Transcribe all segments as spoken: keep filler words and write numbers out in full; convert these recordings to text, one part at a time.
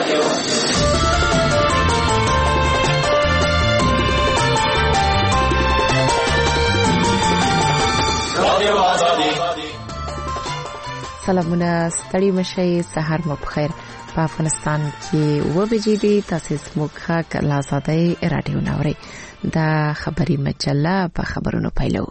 سلامونه، ستړي مشئ، سحر مو بخیر. په افغانستان کې و بجې دي، تاسو زموږ حق لازادۍ رادیو نوري دا خبري مجله په خبرونو پیلو.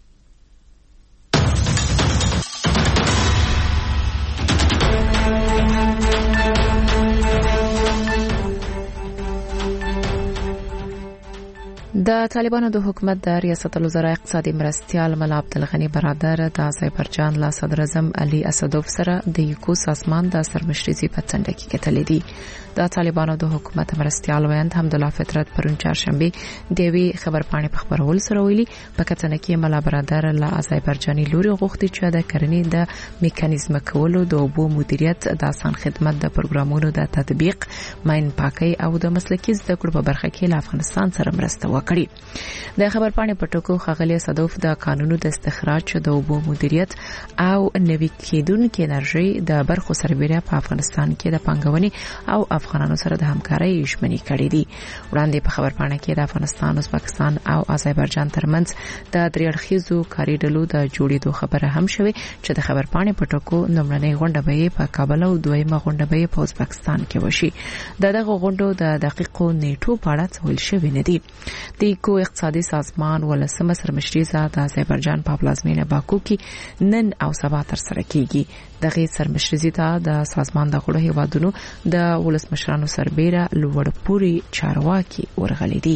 د طالبانو د حکومت د ریاست الوزرا اقتصادي مرستيال ملا عبدالغنی برادر د آذربایجان لا صدر اعظم علي اسدوف سره د یکو سازمان د سرمشري په څنډه کې کتلې دي. د طالبانو د حکومت مرستيال ویاند حمدالله فطرت پرون چهارشنبه د وی خبرپاڼې په خبرول سره ویلي په کتنه کې ملا برادر لا آذربایجاني لوري غوښتي چې د کرنې د میکانیزم کولو د اوبو مدیریت د آسان خدمت د پروګرامونو د تطبیق ماین پاکي او د مسلکي زده کړو په برخه کې له افغانستان سره مرسته وکړي. د خبرپاڼې په ټکو خغلی صدوف د قانونو د استخراج د اوبو مدیریت او نوي کېدونکو انرژي د برخو سربېره په افغانستان کې د پنګونې او افغانانو سره د همکارۍ ژمنې کړې دي. وړاندې په خبرپاڼه کې د افغانستان، ازبکستان او آذربایجان ترمنځ د درې اړخیزو کاري ډلو د جوړېدو خبره هم شوې چې د خبرپاڼې په ټکو لومړنۍ غونډه به په کابل او دویمه غونډه به په ازبکستان کې وشي. دغه غونډو د دقیقو نیټو په اړه څه ویل شوی نه دي. د یکو اقتصادي سازمان ولسمه سرمشري د آذربایجان په پلازمینه باکو کې نن او سبا تر سره کیږي. دغه سرمشري د سازمان د غړو هیوادونو د ولسمشرانو سربېره لوړپوړي چارواکي ورغلي دي.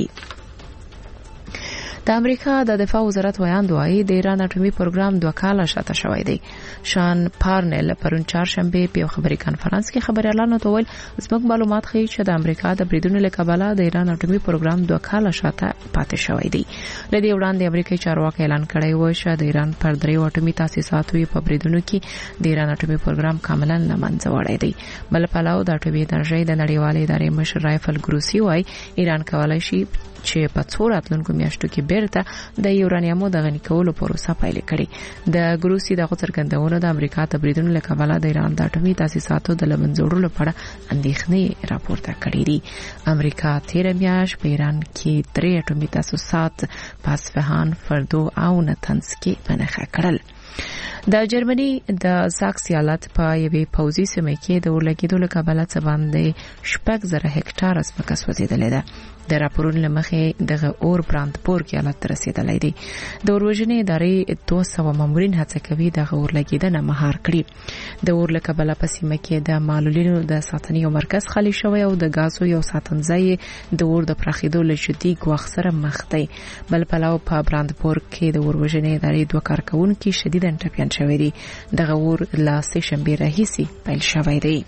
د امریکا د دفاع وزارت ویاند وايي د ایران اټومي پروګرام دوه کاله شاته شوی دی. شان پارنل پرون چهارشنبه په خبري کانفرنس کې خبريالانو ته ویل زموږ معلومات ښیي چې د امریکا د بریدونو له کبله د ایران اټومي پروګرام دوه کاله شاته پاتې شوی دی. لدی وړاندې امریکایي چارواکي اعلان کړی و چې د ایران پر دریو اټومي تاسیساتو په بریدونو کې د ایران اټومي پروګرام کاملا له منځه وړی دی. بل پلاو د اټومي انرژي د نړیوالې ادارې مشر رایفل ګروسی وايي ایران کولای شي چې په څو راتلونکو میاشتو کې بیرته د یورانیمو د غني کولو پروسه پیل کړي. د ګروسی د څرګندونو د امریکا تبریدونو له کبله د ایران د اټومي تاسیساتو د لمنځوړلو لپاره اندېښنې راپورته کړې دي. امریکا تیر میاشت په ایران کې درې اټومي تاسیسات په اصفهان، فردو او نتنز کې بنخښه کړل. د جرمني د ساکس ایالت په یوې پوځي سیمه کې د ورلګیدو له کبله څه باندې شپږ زره هکټار ځمکه سوځېدلې ده. د راپورونو لمخې دغه اور براندبورګ ایالت ته رسیدلی دی. د اوروژنې ادارې دوه سوه مامورین هڅه کوي د اورلګیدنه مهار کړي. د اور له کبله په سیمه کې د معلولینو د ساتنې یو مرکز خالي شوی او د غازو یو ساتنځای د اور د پراخېدو له جدي ګواښ سره مخ دی. بل پلاو په براندبورګ کې د اوروژنې ادارې دوه کارکونکي شدیداً ټپیان شوي دي. دغه اور له سه شنبې راهیسې پیل شوی دی.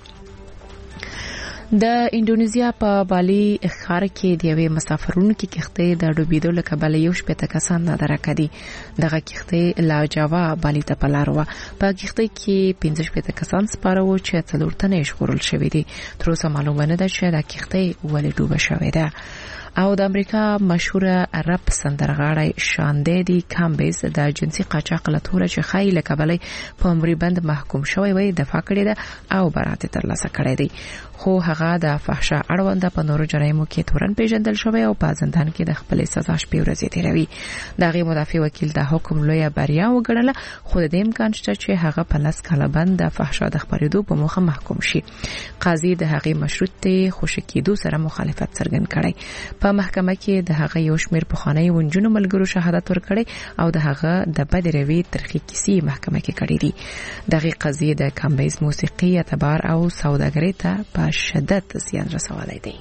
د انډونیزیا په بالي ښار کې د یوې مسافرونکو کښتۍ د ډوبېدو له کبله یو شپېته کسان نادرکه دي. دغه کښتۍ لا جاوا بالي ته په لار وه. په کښتۍ کې پنځه شپېته کسان سپاره وو چې څلور تنه یې ژغورل شوي دي. تر اوسه معلومه نه ده چې دا کښتۍ ولې ډوبه شوې ده. او د امریکا مشهوره رپ سندرغاړی شاندی کامبیز د جنسي قاچاق له توره چې خایي له کبله په عمري بند محکوم شوی وي دفاع کړې ده او برات ترلاسه کړې دی. خو هغه د فحشا اړوند په نورو جرایمو کې تورن پیژندل شوی او په زندان کې د خپل سزا شپې ورځې تیروي. دغه مدافع وکیل د حکم لویه بریا وګڼله، خو د دې امکان شته چې هغه په لاس کاله بند د فحشا د خبرېدو په موخه محکوم شي. قاضي د هغې مشروطه خوشی کېدو سره مخالفت څرګند کړی. په محکمه کې د هغه یو شمېر پخوانی ونجونو ملګرو شهادت ورکړي او د هغه د بد روي ترخی کیسې محکمه کې کړې دي. دغه قضیه د کامبیز موسیقي اعتبار او سوداګرۍ ته په شدت زیان رسولی دی.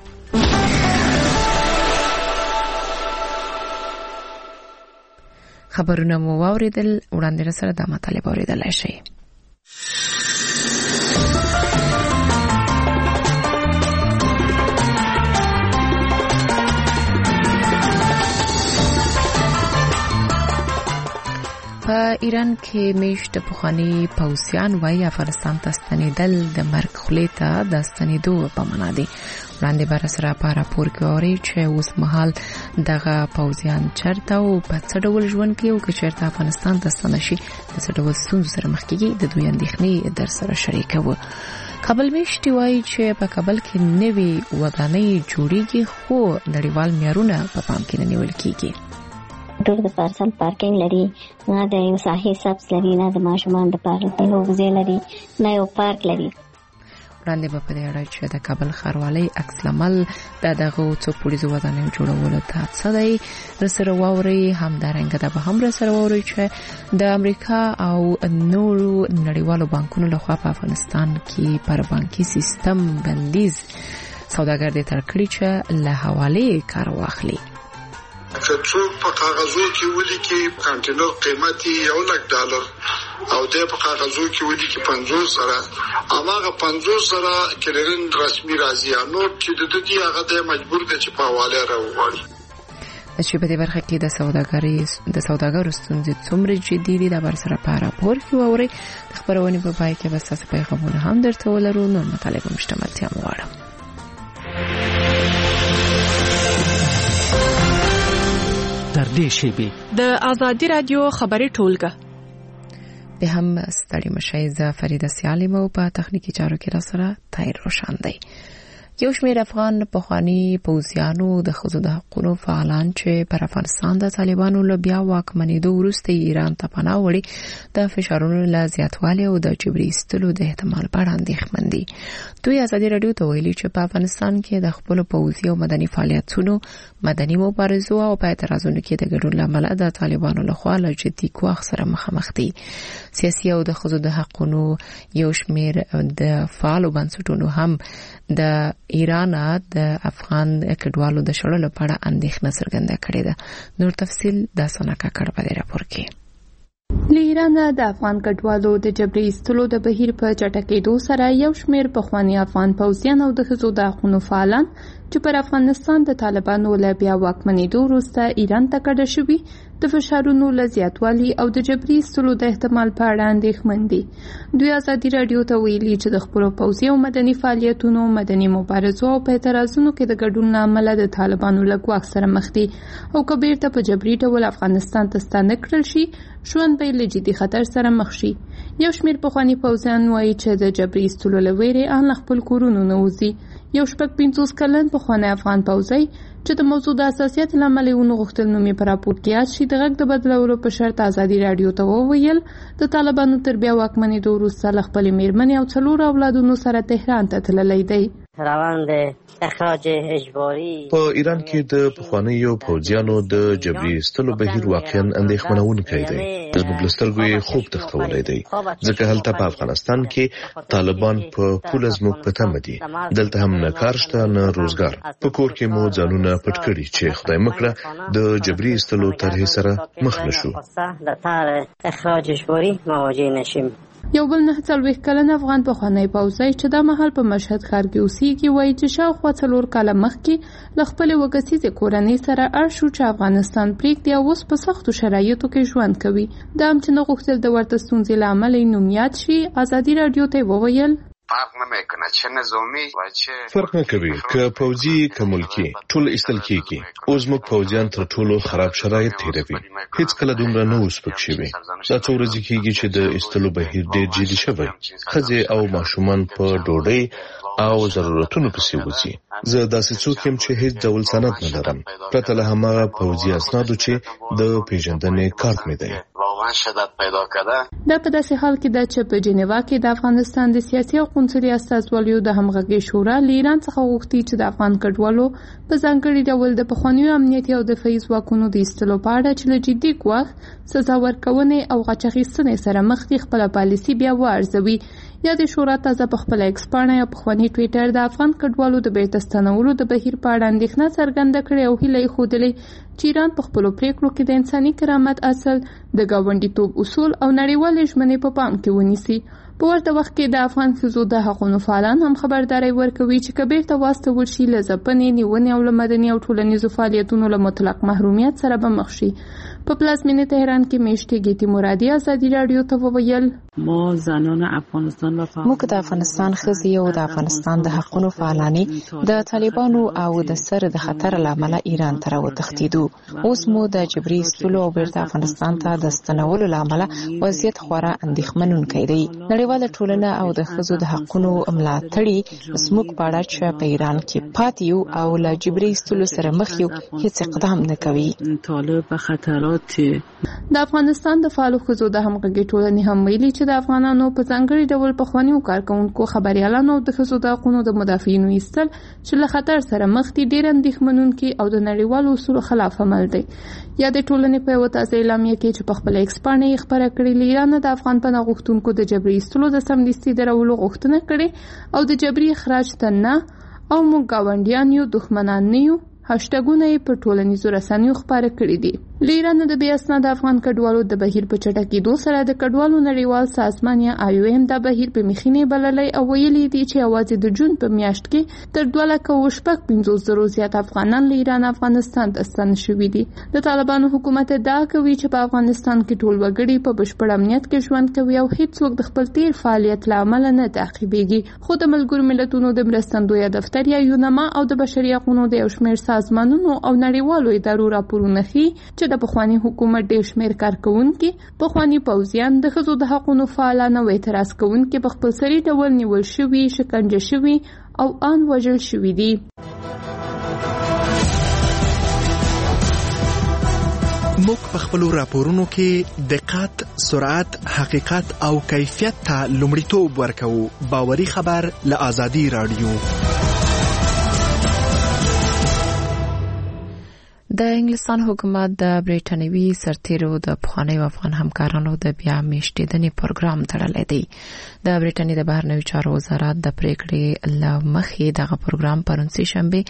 خبرونه مو واوریدل، وړاندې سره د مطالب اوریدلای شئ. په ایران کې میشت پخوانی پوځیان وايي افغانستان ته ستنېدل د مرګ خولې ته د ستنېدو په معنا دی. وړاندې بر سره په راپور کې اوري چې اوس مهال دغه پوځیان چرته او په څه ډول ژوند کوي او که چېرته افغانستان ته ستنه شي د څه ډول ستونزو سره مخ کېږي د دوی اندېښنې در سره شریکوو. کابل میشتي وایي چې په کابل کې نوې ودانۍ جوړیږي خو نړیوال معیارونه په پام کې نه نیول کیږي. ټول د پارسل پارکینګ لري، نه د یو ساحې سبز لري، نه د ماشومان د پاره د لوبځای لري، نه یو پارک لري. وړاندې به په دې اړه چې د کابل ښاروالۍ عکس العمل د دغه څو پولیسو ودانیو جوړولو ته څه دی رسره واوري، همدارنګه دا به هم رسره واوري چې د امریکا او نورو نړیوالو بانکونو لخوا په افغانستان کې پر بانکي سیستم بندیز سوداګر دې تر کړی چې له حوالې کار واخلي. که څوک په کاغذو کې ولیکي کانټینر قیمت یو لک ډالر او د په کاغذو کې ولیکي پنځوس زره، هغه پنځوس زره کلرین رسمي راځي، نو چې د دې هغه د مجبور دي چې په حواله راوړي. چې په دې برخه کې د سوداګرۍ د سوداګرو ستونزې څومره جدي دي د بر سره په راپور کې ووري. د خبرونې په پای کې به تاسو پیغامونه هم درته ولرو. نو مطالبه مشتملتیا مو غواړم. در دې شیبې د آزادی رادیو خبري ټولګه به هم ستړي مشي ز فریده سیالمو په تخنیکی چارو کې را سره تایر روشن دی. یو شمېر افغان پخوانی پوځیانو د ښځو د حقوقو فعالان چې پر افغانستان د طالبانو له بیا واکمنېدو وروسته ایران ته پناه وړي د فشارونو له زیاتوالي او د جبري ایستلو د احتمال په اړه اندېښمن دي. دوی ازادي رادیو ته ویلي چې په افغانستان کې د خپل پوځي او مدني فعالیتونو مدني مبارزو او په اعتراضونو کې د ګډون لامل د طالبانو لخوا له جدي ګواښ سره مخامخ دي. سیاسي او د ښځو د حقوقو یو شمېر د فعالو بنسټونو هم د ایران د افغان کډوالو د شړلو په اړه اندېښنه څرګنده کړې ده. نور تفصیل د سنا کاکړ په راپور کې. له ایران د افغان کډوالو د جبري ایستلو د بهیر په چټکېدو سره یو شمېر پخوانی افغان پوځیان او د ښځو د حقوقو فعالان چې پر افغانستان د طالبانو له بیا واکمنېدو وروسته ایران ته کډه شوي د فشارونو له زیاتوالي او د جبري ایستلو د احتمال په اړه اندېښمن دي. دوی ازادي رادیو ته ویلي چې د خپلو پوځي او مدني فعالیتونو مدني مبارزو او په اعتراضونو کې د ګډون له امله د طالبانو له ګواښ سره مخ دي او که بیرته په جبري ډول افغانستان ته ستانه کړل شي ژوند به له جدي خطر سره مخ شي. یو شمېر پخواني پوځیان وایي چې د جبري ایستلو له ویرې ان له خپل کورونو نه وځي. یو شپږ پنځوس کلن پخوانی افغان پوځي چې د موضوع د حساسیت له امله ونه غوښتل نوم یې په راپور کې یاد شي د غږ د بدلولو په شرط ازادي رادیو ته وویل د طالبانو تر بیا واکمنېدو وروسته له خپلې مېرمنې او څلورو اولادونو سره تهران ته تللی دی. روند اخراج اجباري په ایران کې د پخوانیو پوځیانو د جبري ایستلو بهیر واقعا اندېښمنونکی دی. زموږ له سترګو یې خوب تښتولی دی ځکه هلته په افغانستان کې طالبان په پوله زموږ په تمه دي. دلته هم نه کار شته نه روزګار. په کور کې مو ځانونه پټ کړي چې خدای مکړه د جبري ایستلو طرحې سره مخ نشو. د طرح اخراج اجباري مواجه نشیم. یو بل نه څلوېښت کلن افغان پخوانی پوځي چې دا مهال په مشهد ښار کې اوسېږي وایي چې شاوخوا څلور کاله مخکې له خپلې وګسیزې کورنۍ سره اړ شو چې افغانستان پرېږدي او اوس په سختو شرایطو کې ژوند کوي. دا هم چې نه غوښتل د ورته ستونزې له امله یې نوم یاد شي ازادي رادیو ته وویل فرق نه کوي که پوځي که ملکي ټول ایستل کېږي. اوس موږ پوځیان تر ټولو خراب شرایط تېروي. هیڅ کله دومره نه اوس پک شوي. دا څو ورځې کېږي چې د ایستلو بهیر ډېر جدي شوی. ښځې او ماشومان په ډوډۍ او ضرورتونو پسې وځي. زه داسې څوک یم چې هیڅ ډول سند نه لرم پرته له هماغه پوځي اسنادو چې د پیژندنې کارت مې دی. دا په داسې حال کې ده چې په جنیوا کې د افغانستان د سیاسي او قونسلي استازوالیو د همغږۍ شورا له ایران څخه غوښتي چې د افغان کډوالو په ځانګړي ډول د پخوانیو امنیتي او دفاعي ځواکونو د ایستلو په اړه چې له جدي ګواښ سزا ورکونې او غچ اخیستنې سره مخ دي خپله پالیسي بیا وارزوي. یا د شورا تازه په خپل ایکس پاڼه یا پخوانی ټویټر د افغان کډوالو د بیرته ستنولو د بهیر په اړه اندېښنه څرګنده کړې او هیله یې ښودلې چې ایران په خپلو پریکړو کې د انساني کرامت اصل د ګاونډیتوب اصول او نړیوالې ژمنې په پام کې ونیسي. په ورته وخت کې د افغان ښځو د حقوقو فعالان هم خبرداري ورکوي چې که بیرته واستول شي له ځپنې نیونې او له مدني او ټولنیزو فعالیتونو له مطلق محرومیت سره به مخ شي. په پلازمینه تهران کې میشتې ګیتی مرادي ازادي رادیو ته وویل ما زنان افغانستان و موږ د افغانستان ښځې او د افغانستان د حقونو فعالانې د طالبانو او د سر د خطر له امله ایران ته راوتښتېدو. اوس مو د جبري ایستلو او بیرته افغانستان ته د ستنولو له امله وضعیت خورا اندېښمنونکی دی. نړیواله ټولنه او د ښځو د حقونو ملاتړي زموږ په اړه چې په ایران کې پاتې یو او له جبري ایستلو سره مخ یو هیڅ اقدام نه کوي. طالب خطرات د افغانستان د فعالو ښځو د همغږي ټولنې هم ویلي چې د افغانانو په ځانګړي ډول پخوانیو کارکوونکو خبريالانو د ښځو د حقوقو د مدافعینو ایستل چې له خطر سره مخ دي ډېر اندېښمنونکي او د نړیوالو اصولو خلاف عمل دی. یا د ټولنې په یوه تازه اعلامیه کې چې په خپل ایکس باندې یې خپره کړې له ایران د افغان پناه غوښتونکو د جبري ایستلو د سمدستي درولو غوښتنه کړې او د جبري اخراج ته نه او موږ ګاونډیان یو دښمنان نه یو هاشټګونه یې په ټولنیزو رسنیو خپاره کړي دي. له ایران د بې اسناده افغان کډوالو د بهیر په چټکېدو سره د کډوالو نړیوال سازمان یا آی او ایم دا بهیر په مخینې بللی او ویلي دي چې یوازې د جون په میاشت کې تر دوه لکه اوه شپږ پنځوس زرو زیات افغانان له ایران افغانستان ته ستانه شوي دي. د طالبانو حکومت ادعا کوي چې په افغانستان کې ټول وګړي په بشپړ امنیت کې ژوند کوي او هیڅوک د خپل تیر فعالیت له امله نه تعقیبېږي. خو د ملګرو ملتونو د مرستندویه دفتر یا یونما او د بشري حقوقو د یو شمېر سازمانونو او نړیوالو ادارو راپورونه ښيي چې د پخواني حکومت ډېر شمېر کارکوونکي پخواني پوځیان د ښځو د حقوقو فعالان او اعتراض کوونکي په خپلسري ډول نیول شوي، شکنجه شوي او ان وژل شوي دي. موږ په خپلو راپورونو کې دقت، سرعت، حقیقت او کیفیت ته لومړیتوب ورکوو. باوري خبر له آزادي رادیو. د انګلستان حکومت د بریټانوي سرتیرو د پخوانیو افغان همکارانو د بیا میشتېدنې پروګرام تړلی دی. د بریټانیې د بهرنیو چارو وزارت د پریکړې له مخې دغه پروګرام پرون سه شنبه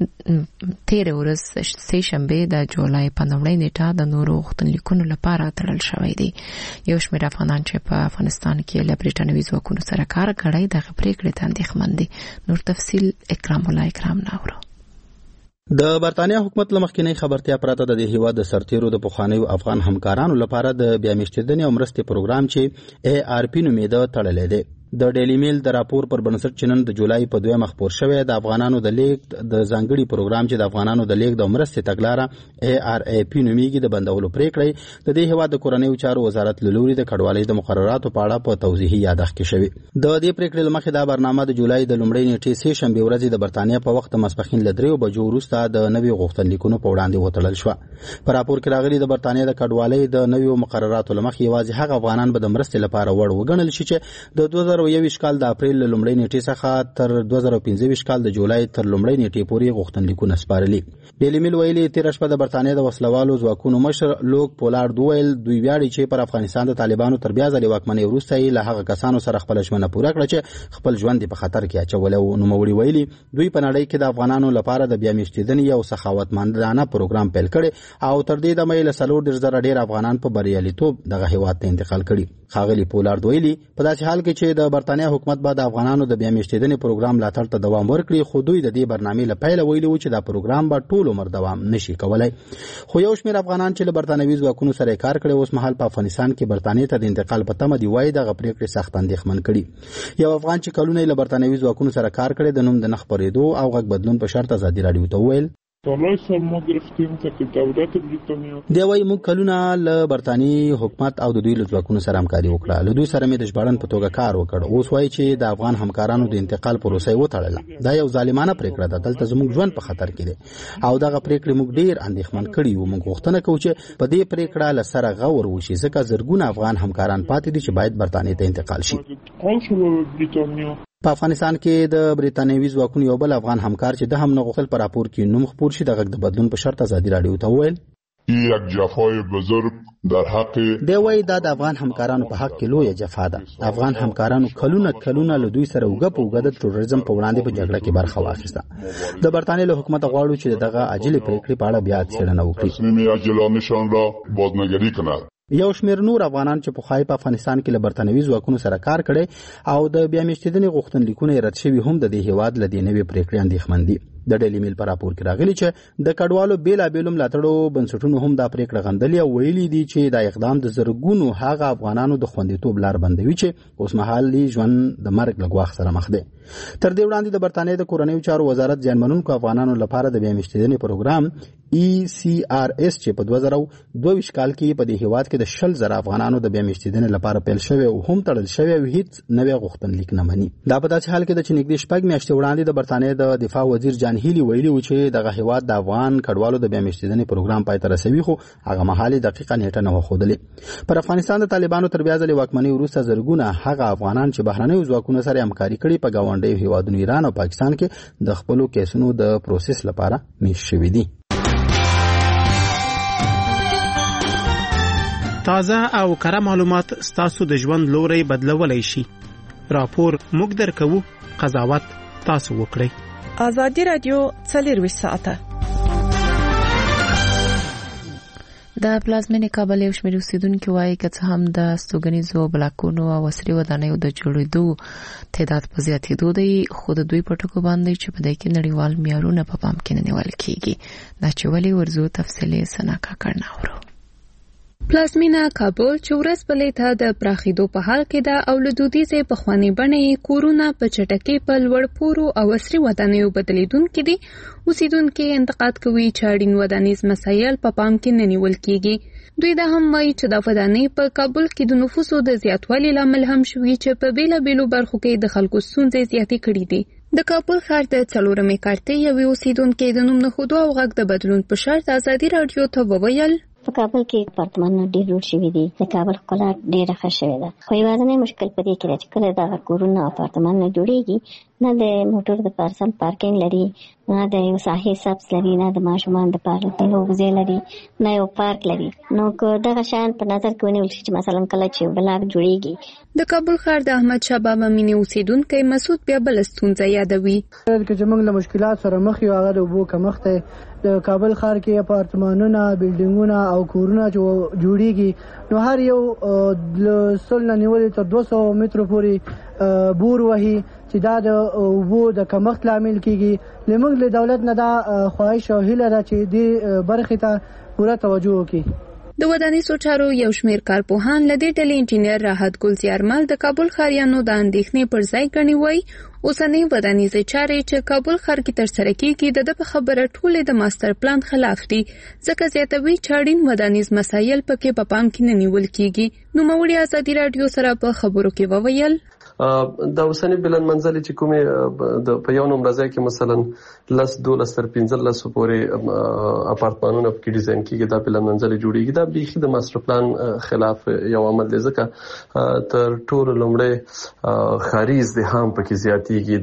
تېره ورځ سه شنبه د جولای په لومړۍ نیټه د نورو غوښتنلیکونو لپاره تړل شوی دی. یو شمېر افغانان چې په افغانستان کې له بریټانوي ځواکونو سره کار کړی دغه پریکړې ته اندېښمن دي. نور تفصیل اکرام الله اکرام ناورو. د برتانیا حکومت لمخکینی خبرتیا پراته د دې هیواد د سرتیرو د پخوانیو افغان همکارانو لپاره د بیا میشتېدنې او مرستې پروګرام چې ای آر پی نومیده تړلی دی. د ډیلی میل د راپور پر بنسټ چې نن د جولای په دویمه خپور شوی د افغانانو د لیږد د ځانګړي پروګرام چې د افغانانو د لیږد او مرستې تګلاره ای آر ای پی نومیږي د بندولو پریکړې د دې هیواد د کورنیو چارو وزارت له لوري د کډوالۍ د مقرراتو په اړه په توضیحي یادښت کې شوی. د دې پریکړې له مخې دا برنامه د جولای د لومړۍ نیټې سه شنبه ورځ د برتانیا په وخت ماسپښین له دریو بجو وروسته د نوي غوښتنلیکونو په وړاندې وتړل شو. په راپور کې راغلي د برتانیا د کډوالۍ د نویو مقرراتو له مخې یوازې هغه افغانان به د مرستې لپاره وړ وګڼل شي چې د دوه زره یوویشت کال د اپریل له لومړۍ نیټې څخه تر دوه زره پنځه ویشت کال د جولای تر لومړۍ نیټې پورې غوښتنلیکونه سپارلي. ډیلی میل ویلي تېره شپه د برتانیا د وسلوالو ځواکونو مشر لوک پولارډ وویل دوی ویاړي چې پر افغانستان د طالبانو تر بیا ځلې واکمنۍ وروسته یې له هغه کسانو سره خپله ژمنه پوره کړه چې خپل ژوند یې په خطر کې اچولی و. نوموړي ویلي دوی په نړۍ کې د افغانانو لپاره د بیا میشتېدنې یو سخاوتمندانه پروګرام پیل کړی او تر دې دمه یې له څلور دېرش زره ډېر افغانان په بریالیتوب دغه هیواد ته انتقال کړي. ښاغلي پولارډ ویلي په داسې حال کې چې د برتانیا حکومت به د افغانانو د بیا میشتېدنې پروګرام ملاتړ ته دوام ورکړي، خو دوی د دې برنامې له پیله ویلي و چې دا پروګرام به ټول عمر دوام نشي کولی. خو یو شمېر افغانان چې له برتانوي ځواکونو سره کار کړی اوس مهال په افغانستان کې برتانیې ته د انتقال په تمه دي وایي دغه پریکړې سخت اندېښمن کړي. یو افغان چې کلونه له برتانوي ځواکونو سره کار کړی د نوم د نه خپرېدو او غږ بدلون په شرط ازادي راډیو ته وویل دی وایي موږ کلونه له برتانیې حکومت او د دوی له ځواکونو سره همکاري وکړه. له دوی سره مې د ژباړن په توګه کار وکړ. اوس وایي چې د افغان همکارانو د انتقال پروسه یې وتړله. دا یو ظالمانه پریکړه ده. دلته زموږ ژوند په خطر کې دی او دغه پریکړې موږ ډېر اندېښمن کړي یو. موږ غوښتنه کوو چې په دې پریکړه له سره غور وشي ځکه زرګونه افغان همکاران پاتې دي چې باید برتانیې ته انتقال شي. په افغانستان کې د بریتانوي ځواکونو یو بل افغان همکار چې د هم نه غوښتل په راپور کې نوم خپور شي د غږ د بدلون په شرط ازادي راډیو ته وویل یک جفای بزرگ در حق دی وایي دا د افغان همکارانو په حق کې لویه جفا ده. افغان همکارانو کلونه کلونه له دوی سره اوږه په اوږه د تروریزم په وړاندې په جګړه کې برخه واخیسته. د برتانیې له حکومت غواړو چې دغه عاجلې پریکړې په اړه بیا څېړنه وکړي. تصمیم عاجلانه‌شان را بازنگری کند. یو شمېر نور افغانان چې پخوای په افغانستان کې له برتانوي ځواکونو سره کار کړی او د بیا میشتېدنې غوښتنلیکونه یې رد شوي هم د دې هیواد له دې نوې پریکړې اندېښمن دي. د ډیلی میل پر راپور کې راغلی چې د کډوالو بیلابېلو ملاتړو بنسټونو هم دا پریکړه غندلې او ویلي دي چې دا اقدام د زرګونو هغه افغانانو د خوندیتوب لار بندوي چې اوس مهال ژوند د مرګ له ګواښ سره مخ دي. تر دې وړاندې د برتانیې د کورنیو چارو وزارت ځانمنونکو افغانانو لپاره د بیا مېشتېدنې پروګرام ای سی آر اس چې په دوه زره دوه کال کې په دې هیواد کې د شل زره افغانانو د بیا مېشتېدنې لپاره پیل شوی او هم تړل شوی او هیڅ نوې غوښتنلیک نه مني. دا په داسې حال کې د چې نږدې شپږ میاشتې وړاندې د برتانیې د دفاع وزیر جان هیلی ویلي و چې دغه هیواد د افغان کډوالو د بیا مېشتېدنې پروګرام پای ته رسوي، خو هغه مهال دقیقه نیټه نه وښودلې. پر افغانستان د طالبانو تر بیا ځلې واکمنۍ وروسته زرګونه هغه افغانان چې بهرنیو ځواکونو سره همکاري کړې په ګاونډیو هیوادونو ایران او پاکستان کې د خپلو کیسونو د پروسس لپاره میش شوي دي. تازه او کره معلومات ستاسو د ژوند لوري بدلولای شي. راپور موږ درکوو، قضاوت تاسو وکړئ. آزادی رادیو څلور ساعته د پلازمینې کابل یو شمېر اوسیدونکو وایي که څه هم د ستوګنیزو بلاکونو او عصري ودانیو د جوړېدو تعداد په زیاتېدو دی، خو د دوی په ټکو باندې چې په دې کې نړیوال معیارونه په پام کې نه نیول کېږي. دا چې ولې ورځو تفصیلي سنا کاکړ نه اورو. پلازمینه کابل چې ورځ بلې ته د پراخېدو په حال کې ده او له دودیزې پخوانۍ بڼې کورونه په چټکۍ په لوړ پورو او عصري ودانیو بدلېدونکي دي. اوسیدونکي انتقاد کوي چې اړین ودانیز مسایل په پام کې نه نیول کېږي. دوی دا هم وایي چې د ودانۍ په کابل کې د نفوسو د زیاتوالي لامل هم شوي چې په بیلابېلو برخو کې د خلکو ستونزې زیاتې کړي دي. د کابل ښار د څلورمې کارتې یوې اوسیدونکې د نوم نښودو او غږ د بدلون په شرط ازادي راډیو ته وویل په کابل کې اپارتمانونه ډېر جوړ شوي دي. د کابل ښکلا ډېره ښه شوې ده، خو یوازینی مشکل په دې کې دی چې کله دغه کورونه او اپارتمانونه جوړېږي نه د موټر د پارسل پارکینګ لري، نه د یو ساحې سبز لري، نه د ماشومان د پاره د لوبځای لري، نه یو پارک لري. نو که دغه شیان په نظر کې ونیول شي چې مثلا کله چې بلاک جوړېږي. د کابل ښار د احمد شاه بابا مینې اوسیدونکی مسعود بیا بله ستونزه یادوي. چې موږ له مشکلات سره مخ یو، هغه د اوبو کمښت دی. د کابل ښار کې اپارتمانونه، بلډینګونه او کورونه جوړېږي نو هر یو له سل نه نیولې تر دوه سوه مترو پورې بور وهي چې دا د اوبو د کمښت لامل کېږي. زموږ له دولت نه دا خواهش او هیله ده چې دې برخې ته پوره توجه وکړي. د ودانیزو چارو یو شمېر کارپوهان له دې ډلې انجینر راحت ګل زیارمل د کابل ښاریانو د اندېښنې پر ځای ګڼي. وایي اوسنۍ ودانیزې چارې چې کابل ښار کې ترسره کېږي د ده په خبره ټولې د ماستر پلان خلاف دي، ځکه زیاتوي چې اړین ودانیز مسایل پکې په پام کې نه نیول کېږي. نوموړي ازادي راډیو سره په خبرو کې وویل د اوسنی بلند منزلي چې کومې د په یو نمبر ځای کې مثلا لس دولس تر پنځلس پورې اپارتمانونه پکې ډیزاین کېږي، دا بلند منزلي جوړېږي. دا بیخي د ماستر پلان خلاف یو عمل دی، ځکه تر ټولو لومړی ښاري ازدحام پکې زیاتېږي.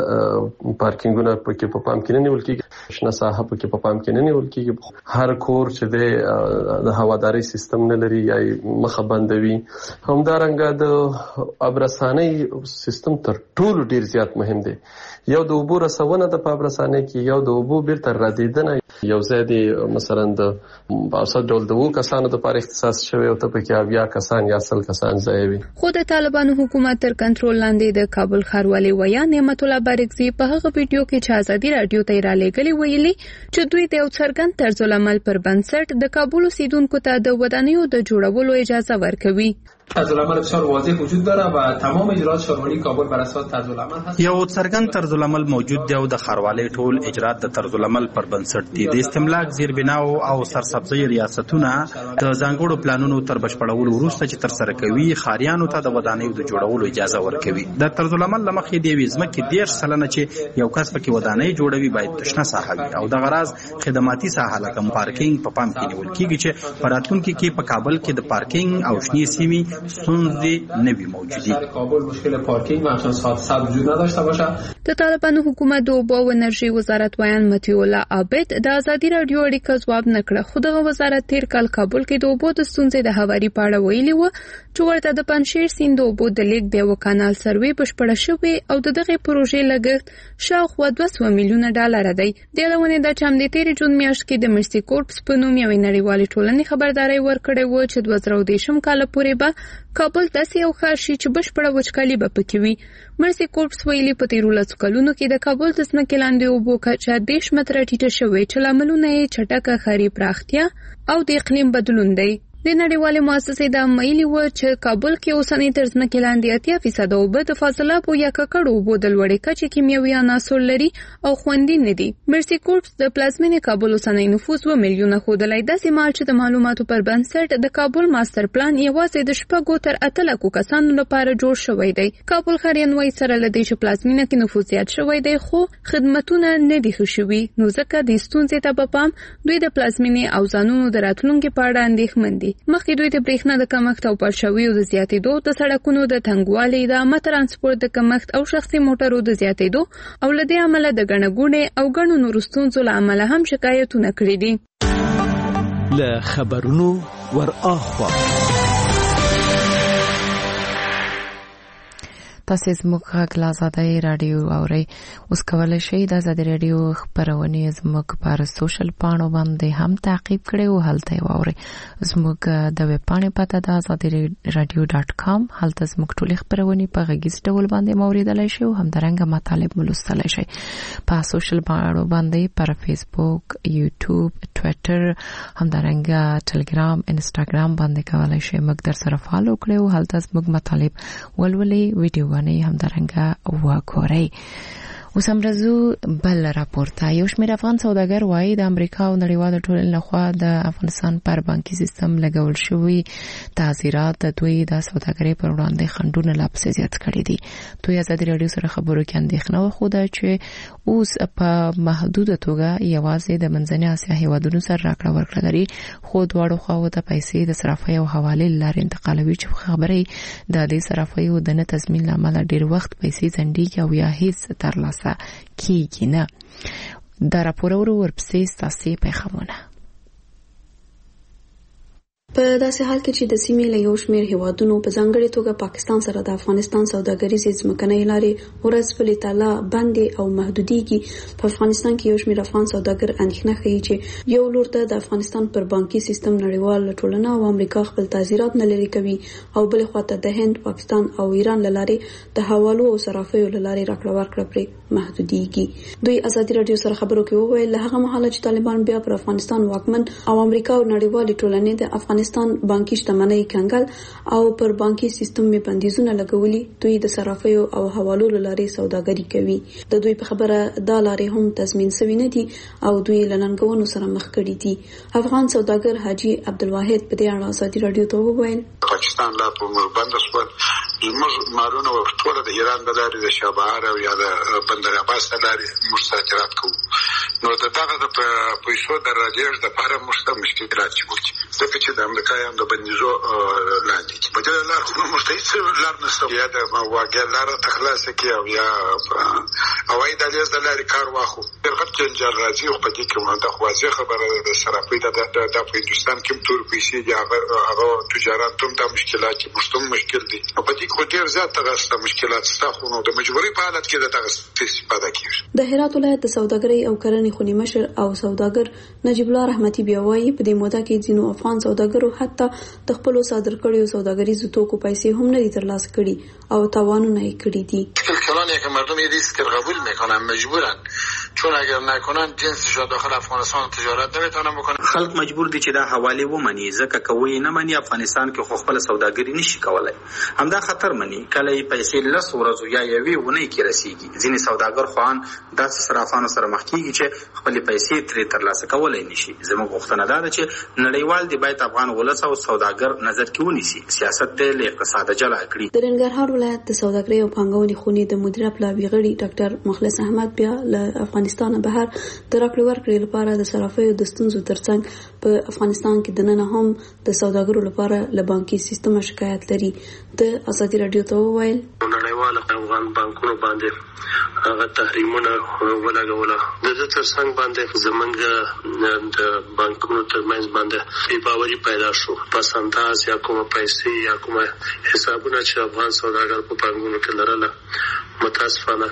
دلته پارکینګونه پکې په پام کې نه نیول کېږي، شنه ساحه پکې په پام کې نه نیول کېږي. هر کور چې دی د هواداري سیستم نه لري یا مخه بندوي. همدارنګه د ابرسانۍ سیستم تر ټولو ډیر زیات مهم دی. یو د اوبو رسونه د پابرسانه کې، یو د اوبو بیرته ردیدنه، یو ځای دی مثلا د اوسط ډول د وو کسانو د لپاره اختصاص شوی او ته پکې اویا کسان یا سل کسان ځای وي. خو د طالبانو حکومت تر کنټرول لاندې د کابل ښاروالي ویا نعمت الله بارکزي په هغه ویډیو کې چې ازادي راډیو ته را لېږلي ویلي چې دوی د یو څرګند طرز العمل پر بنسټ د کابل اوسیدونکو ته د ودانیو د جوړولو اجازه ورکوي. طرز العمل بسیار واضح وجود داره و تمام اجرات شهروانی کابل بر اساس طرز العمل هست. یو څرګند طرز العمل موجود دی او د ښاروالۍ ټول اجرات د طرز العمل پر بنسټ دي. د استملاک زیربناو او سرسبزي ریاستونه د ځانګړو پلانونو تر بشپړولو وروسته چې تر سره کوي خاریانو ته د ودانیو د جوړولو اجازه ورکوي. د طرز العمل لمخې دی وزمکه ډیر سلنه چې یو کس پکې ودانۍ جوړوي باید تشنه ساحه وي او د غراض خدماتي ساحه لکه پارکینګ په پام کې نیول کیږي چې پراتونکو کې په کابل کې د پارکینګ او شنی سیمې ستونزې نه وي موجودي. کابل مشکل پارکینگ و همچنان ساعت صد وجود نداشته باشه. د طالبانو حکومت د اوبو او انرژي وزارت ویان مطیع الله عابد د ازادي راډیو اړیکه ځواب نکړه، خو دغه وزارت تیر کال کابل کې د اوبو د ستونزې د هواري په اړه ویلي و چې ورته د پنشیر سیند د اوبو د لیک د یو کانال سروې بشپړه شوې او د دغه پروژې لګښت شاوخوا دوه سوه میلیونه ډالر دی. د لونه د چم د تیر جون میاشت کې د مرسي کورپس په نوم یو نړیوالې ټولنې خبرداري ورکړې و چې دوه زره دېرشم کال پورې به کابل داسې یو ښار شي چې بشپړه وچکالي به پکې وي. مرسي کورپس ویلي په تیرو لسو کلونو کې د کابل د ځمکې لاندې اوبو کچه دېرش متره ټیټه شوې چې لاملونه یې چټکه ښاري پراختیا او د اقلیم بدلون دی. د نړیوالې مؤسسې دا ویلي و چې کابل کې اوسنۍ تر ځمکې لاندې اتیا فیصده اوبه د فاضلابو یا ککړو اوبو د لوړې کچې کیمیاوي عناصر لري او خوندي نه دي. مرسي کورپس د پلازمینې کابل اوسنۍ نفوس دوه میلیونه ښودلی. داسې مهال چې د معلوماتو پر بنسټ د کابل ماستر پلان یوازې د شپږو تر اته لکو کسانو لپاره جوړ شوی دی. کابل ښاریان وایي سره له دې چې پلازمینه کې نفوس زیات شوی دی خو خدمتونه نه دي ښه شوي، نو ځکه د ستونزې ته په پام دوی د پلازمینې او ځانونو د راتلونکي په اړه اندېښمن دي. مخکې دوی د برېښنا د کمښت او پړشویو د زیاتېدو، د سړکونو د تنګوالي، د عامه ترانسپورت د کمښت او شخصي موټرو د زیاتېدو او له دې امله د ګڼه ګوڼې او ګڼو نورو ستونزو له امله هم شکایتونه کړي دي. له خبرونو ور اخوا تاسو زموږ غږ له آزادۍ رادیو اورئ. اوس کولی شئ د آزادۍ رادیو خپرونې زموږ پر سوشل پاڼو باندې هم تعقیب کړئ او هلته یې واورئ. زموږ د ویب پاڼې پته د آزادۍ رادیو ډاټ کام. هلته زموږ ټولې خپرونې په غږیز ډول باندې موریدلی شئ او همدارنګه مطالب مو لوستلی شئ. په سوشل پاڼو باندې پر فیسبوک، یوټیوب، ټویټر، همدارنګه ټلګرام، انسټاګرام باندې کولی شئ موږ در سره فالو کړئ او هلته زموږ مطالب ولولئ، ویډیو همدارنګه وګورئ. اوس هم راځو بل راپورته. یو شمېر افغان سوداګر وایي د امریکا او نړیوالو ټولنې لخوا د افغانستان پر بانکي سیستم لګول شوي تعزیرات د دوی د سوداګرۍ پر وړاندې خنډونه لا پسې زیات کړي دي. دوی ازادي راډیو سره خبرو کې اندېښنه وښوده چې اوس په محدوده توګه یوازې د منځنۍ اسیا هیوادونو سره راکړه ورکړه لري، خو دواړو خواو ته پیسې د صرافۍ او حوالې له لارې انتقالوي چې خبرې د دې صرافیو د نه تضمین له امله ډېر وخت پیسې ځنډېږي او یا هیڅ ترلاسه کیږي نه. دا راپور ورپسې ستاسې پیغامونه. په داسې حال کې چې د سیمې له یو شمېر هیوادونو په ځانګړې توګه پاکستان سره د افغانستان سوداګریزې ځمکنۍ لارې ورځ بلې تالا بندې او محدودېږي، په افغانستان کې یو شمېر افغان سوداګر اندېښنه ښیي چې یو لور ته د افغانستان پر بانکي سیستم نړیوال ټولنه او امریکا خپل تعزیرات نه لرې کوي او بلې خواته د هند، پاکستان او ایران له لارې د حوالو او صرافیو له لارې راکړه ورکړه پرې محدودېږي. دوی ازادي راډیو سره خبرو کې وویل له هغه مهاله چې طالبان بیا پر افغانستان واکمن او امریکا او نړیوالې ټولنې د افغانستان بانکي شتمنۍ کنګل او پر بانکي سیستم می بندیزونه لګولي، دوی د صرافیو او حوالو لارې سوداګري کوي. د دوی په خبره دا لارې هم تضمین شوی نه دي او دوی لننګونو سره مخ کړي دي. افغان سوداګر حاجی عبدالواحد په دې اړه ازادي راډیو ته وویل پاکستان لا په مربند شو زموږ مالونه ورټول د ایران د لارې د شابهار او یا د بندر عباس د لارې مستاجرات کوو، نو دغه د پیسو د راجر د لپاره مشته مشکلات جوړي ځکه چې د امریکایانو د بندیزو لاندې په دې لار خو مستعد لار نشته یا د واګه لار تخلاص کې او یا اوای د دې د لارې کار واخو هغه جنجال راځي او په دې کې مونږ د خوازه خبره د صرافۍ د د په هندستان کې تور پیسې دي هغه تجارت ته د مشکلات چې مشتم مشکل دي او په دې کې ډېر زیات تاسو مشکلات ستاسو نو د مجبوري په حالت کې د تاسو استفاده کیږي. د هرات ولایت د سوداګرۍ او کرنې خونی مشر او سوداګر نجیب الله رحمتي بیا وایي په دې موده کې ځینو افغان سوداګرو حتی د خپل صادر کړیو سوداګریزو توکو پیسې هم نه ترلاسه کړي او تاوانونه یې کړي دي. کلانی که مردم یه ریسک قبول میکنن مجبورن، چون اگر نکنن جنسش داخل افغانستان تجارت نمیتونن بکنن. خلک مجبور دي چې دا حواله ومني ځکه کوي نه مني افغانستان کې خو خپل سوداګري نشي کولای. همدا خطر مني کله یې پیسې لس ورځو یا یوې ونې کې رسیږي. ځینې سوداګر خوان داسې صرافانو سره مخ کیږي چې خپل پیسې ترې ترلاسه کولای نشي. زموږ غوښتنه ده چې نړیوال دی باید افغان ولس او سوداګر نظر کې ونیسي، سیاست ته له اقتصاد جلا کړي. د ننګرهار ولایت د سوداګرۍ او پانګونې خونې د مدیره پلاوی غړي ډاکټر مخلص احمد بیا له افغانستان بهر د راکړې ورکړې لپاره د صرافیو د ستونزو ترڅنګ په افغانستان کې دننه هم د سوداګرو لپاره له بانکي سیستم شکایت لري. د ازادي راډیو ته وویل نړیوال افغان بانکونو باندې هغه تحریمونه ولګول، د دې ترڅنګ باندې زمونږ د بانکونو ترمنځ باندې بې باوري پیدا شو. پس انداز یا کومه پیسې یا کومه حسابونه چې افغان سوداګر په بانکونو کې لرله متاسفانه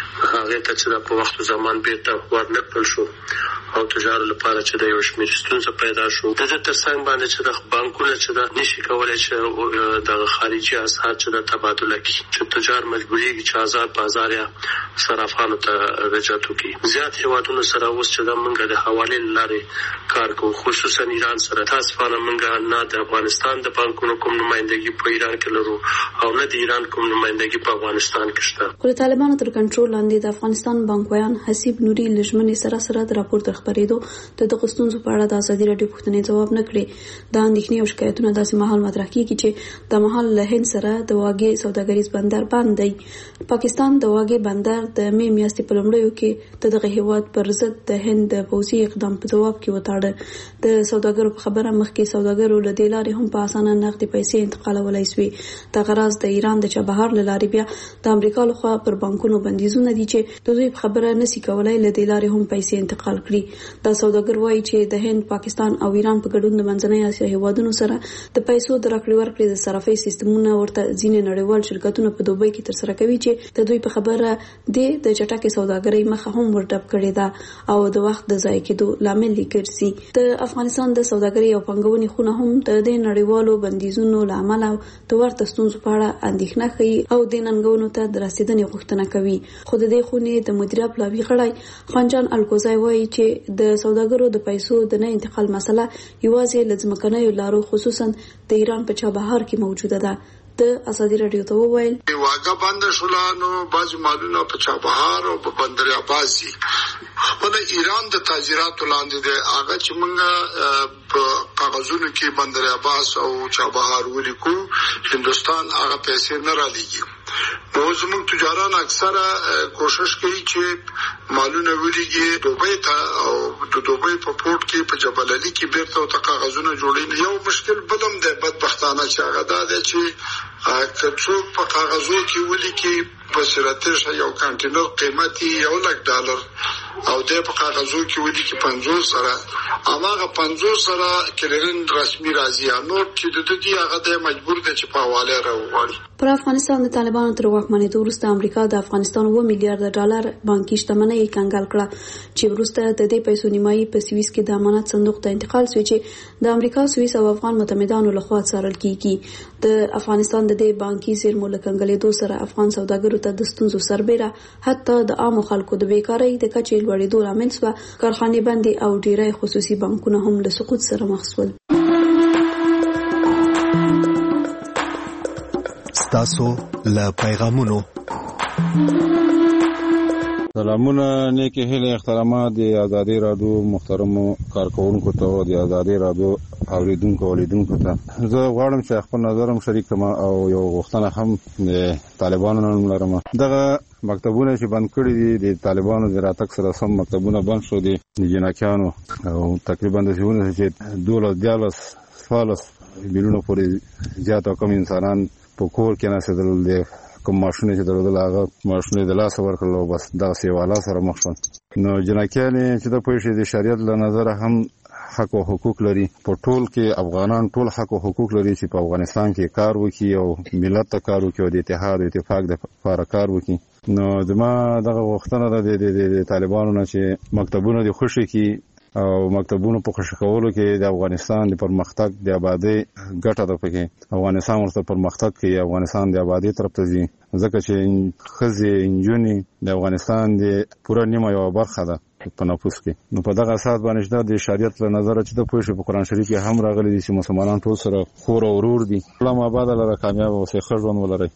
هغه ته چې په وخت زمان بیرته ورنکړل شو او تجارت لپاره چې د یو شمېر ستونزې پیدا شو. د دې ترڅنګ باندې چې د بانکونو چې د نشي کولای چې د خارجي اسعار چې د تبادله کړي چې تجار مجبورېږي چې آزاد بازار یا صرافانو ته رجعت وکړي. زیات هیوادونو سره اوس چې د منګه د حوالې لارې کار کوو، خصوصا ایران سره. تاسو نه منګه نه د افغانستان د بانکونو کوم نمائندګي په ایران کې لرو او نه د ایران کوم نمائندګي په افغانستان کې شته. خو طالبانو تر کنټرول لاندې د افغانستان بانکویان حسیب نوري لجمنې سره سره د راپور تر خبرېدو د دغه ستونزو په اړه د ازادي راډیو پوښتنې ځواب نه کړې. د اندېښنې او شکایتونو داسې مهال مطرح کیږي چې د مهال له هند سره د واګې سوداګریز بندر بند دی. پاکستان د واګې بندر د مې میاشتې په لومړیو کې د دغه هیواد پر ضد د هند د پوځي اقدام په ځواب کې وتاړه. د سوداګرو په خبره مخکې سوداګرو له دې لارې هم په اسانه نغدي پیسې انتقالولای شوې. د غراض د ایران د چابهار له لارې بیا د امریکا لخوا پر بانکونو بندیزونه دي چې د دوی په خبره نسی کولای له دې لارې هم پیسې انتقال کړي. دا سوداګر وایي چې د هند، پاکستان او ایران په ګډون د منځنۍ اسیا هیوادونو سره د پیسو د راکړې ورکړې د صرافۍ سیستمونه ورته ځینې نړیوال شرکتونه په دوبۍ کې ترسره کوي چې د دوی په خبره د د چټکې سوداګرۍ مخه هم ورډب کړې ده او د وخت د ضایع کېدو لامل ګرځي. د افغانستان د سوداګرۍ او پانګونې خونه هم د دې نړیوالو بندیزونو له امله د ورته ستونزو په اړه اندېښنه ښيي او د ننګونو ته د رسیدنې غوښتنه کوي. خو د دې خونې د مدیریت پلاوي غړی خانجان الکوزای وایي چې د سوداګرو د پیسو د نه انتقال مسله یوازې له ځمکنیو لارو خصوصا د ایران په چابهار کې موجوده ده. د ازادي راډیو ته وویل واګه بند شولا نو باز مالونه په چابهار او په بندر عباس دي. خپل ایران د تاجراتو لاندې ده. هغه چې موږ په کاغذونو کې بندر عباس او چابهار ولیکو، هندستان هغه پیسې نه را لېږي. نو زموږ تجاران اکثره کوشش کوي چې مالونه ولیږي دوبۍ ته او د دوبۍ په پورت کې په جبل علي کې بیرته او کاغذونه جوړي. یو مشکل بلم ده بدبختانه چې هغه دا ده چې که څوک په کاغذو کې ولیکي په سراتش یو کانټینر قیمتي یو لک ډالر او د په کاغذو کې ولیکي پنځوس سره هغه پنځوس سره کلرن رسمي راځي نو چې د دې هغه د مجبور دي چې په حواله راوړي. پر افغانستان د طالبانو تر واکمنېدو وروسته امریکا د افغانستان اوه میلیارډ ډالر بانکي شتمنۍ کنګال کړه چې وروسته د دې پیسو نیمایي په سویس کې د امانت صندوق ته انتقال شوی چې د امریکا، سویس او افغان متحدانو لخوا څارل کیږي. د افغانستان د دې بانکي زیرمو له کنګالېدو سره افغان سوداګرو ته د ستونزو سربېره حتی د عامو خلکو د بیکارۍ د کچې لوړېدو لامل شوه. کارخانې بندې او ډېری خصوصي بانکونه هم له سقوط سره مخ شول. ستاسو له پیغامونو سلامونه، نیکی هیله، احترامات د ازادي راډیو محترمو کارکونکو ته او د ازادي راډیو اوریدونکو اولیدونکو ته. زه غواړم چې خپل نظرم شریک کړم او یو غوښتنه هم د طالبانو نه لرم. دغه مکتبونه چې بند کړي دي د طالبانو د راتګ سره سم مکتبونه بند شو دي د جنکیانو او تقریبا د ژوند چې دولس دیالس فالس بیرونو پورې زیات کم انسانان په کور کې ناسدل دي. کوم ماشونه چې درلودل هغه ماشونه د لاس ورکړل بس دغه سیواله سره مخ شول. نو جنکیانې چې د پوه شي د شریعت له نظر هم حق او حقوق لري. په ټول کې افغانان ټول حق او حقوق لري چې په افغانستان کې کار وکړي او ملت ته کار وکړي او د اتحاد او اتفاق د لپاره کار وکړي. نو زما دغه غوښتنه ده د طالبانو نه چې مکتبونه د خوشي کې او مکتبونو په خوشی کولو کې د افغانستان د پرمختګ د آبادی ګټه ده. پکې افغانستان ورته پرمختګ کوي، افغانستان د آبادی طرف ته ځي، ځکه چې ښځې نجونې د افغانستان د پوره نیمه یوه برخه ده په نفوس کې. نو په دغه اساس باندې دا د شریعت له نظره چې د پوه شي په قرآن شریف کې هم راغلي دي چې مسلمانان ټول سره خور او ورور دي. الله آباد لره، کامیاب اوسئ، ښه ژوند ولرئ.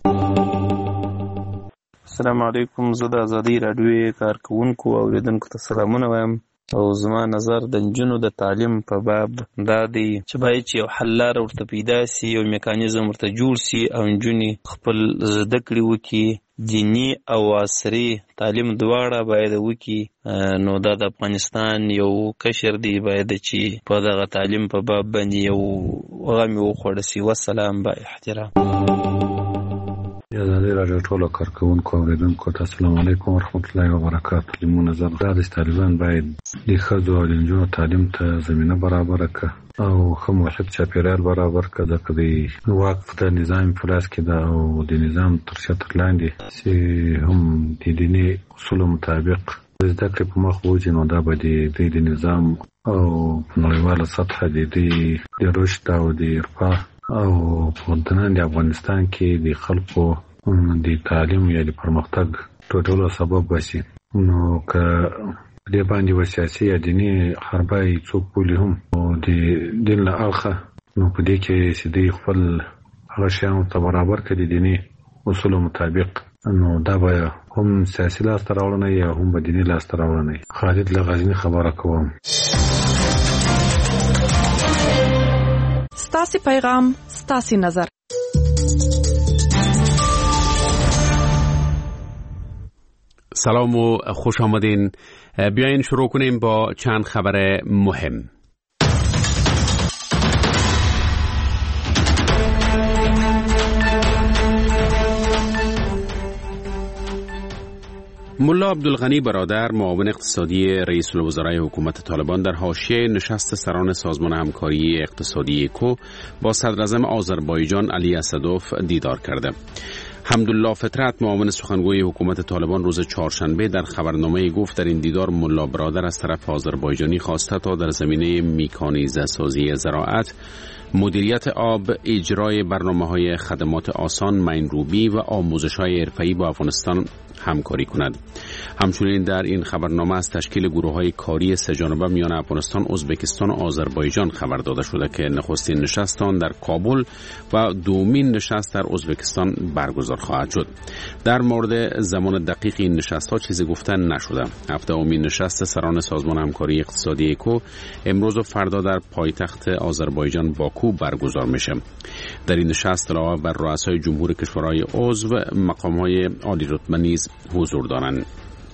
السلام علیکم. زه د ازادي راډیو کارکونکو او اوریدونکو ته سلامونه وایم او زما نظر د نجونو د تعلیم په باب دا دی چې باید چې یو حل لاره ورته پیدا سي، یو میکانیزم ورته جوړ سي او نجونې خپل زده کړې وکړي. دینی او عصري تعلیم دواړه باید وکړي. نو دا د افغانستان یو کشر دی باید چې په دغه تعلیم په باب باندې یو غم وخوړ سي. والسلام با احترام. آزادي راډیو ټولو کارکونکو اوریدونکو ته السلام علیکم ورحمت الله وبرکاته. لمو نظر دا د طالبان باید د ښځو او نجونو تعلیم ته زمينه برابر کړي او خو محیط چاپیریال برابر کړي. د کدي وقف د نظام فلاس کې دا او د نظام تر شتر لاندې چې هم د دیني اصول مطابق زده کړې په مخ وځي، نو دا به د نظام او نړیواله سطح د د رشد او د ارفاه او په دننه افغانستان کې د خلکو د تعلیم یا د پرمختګ ټولو سبب وسی. نو که د باندې وسیاسي یا دیني حربای څوک بولی هم د دین له اخه، نو په دې کې چې د خپل هغه شیانو ته برابر کړي دیني اصول مطابق، نو دا به هم سیاسي لاس ته راوړنه یا هم به دیني لاس ته راوړنه. خالد له غزني خبره کوم. ستاسي پیغام ستاسي نظر. سلام و خوش آمدین. بیاین شروع کنیم با چند خبر مهم. ملا عبدالغنی برادر، معاون اقتصادی رئیس الوزرای حکومت طالبان، در حاشیه نشست سران سازمان همکاری اقتصادی کو با صدراعظم آذربایجان علی اسدوف دیدار کرده. حمدالله فطرت، معاون سخنگوی حکومت طالبان، روز چهارشنبه در خبرنامه گفت در این دیدار ملا برادر از طرف آذربایجانی خواسته تا در زمینه میکانیزه سازی زراعت، مدیریت آب، اجرای برنامه‌های خدمات آسان، مین‌روبی و آموزش‌های حرفه‌ای با افغانستان همکاری کند. همچنین در این خبرنامه از تشکیل گروه‌های کاری سه‌جانبه میان افغانستان، ازبکستان و آذربایجان خبر داده شده که نخستین نشست آن در کابل و دومین نشست در ازبکستان برگزار خواهد شد. در مورد زمان دقیق این نشست‌ها چیزی گفته نشده. هفته‌مین نشست سران سازمان همکاری اقتصادی اکو امروز و فردا در پایتخت آذربایجان باکو برگزار میشه. در این نشست علاوه بر رؤسای جمهور کشورهای عضو، مقام‌های عالی رتبه نیز حضور دارند.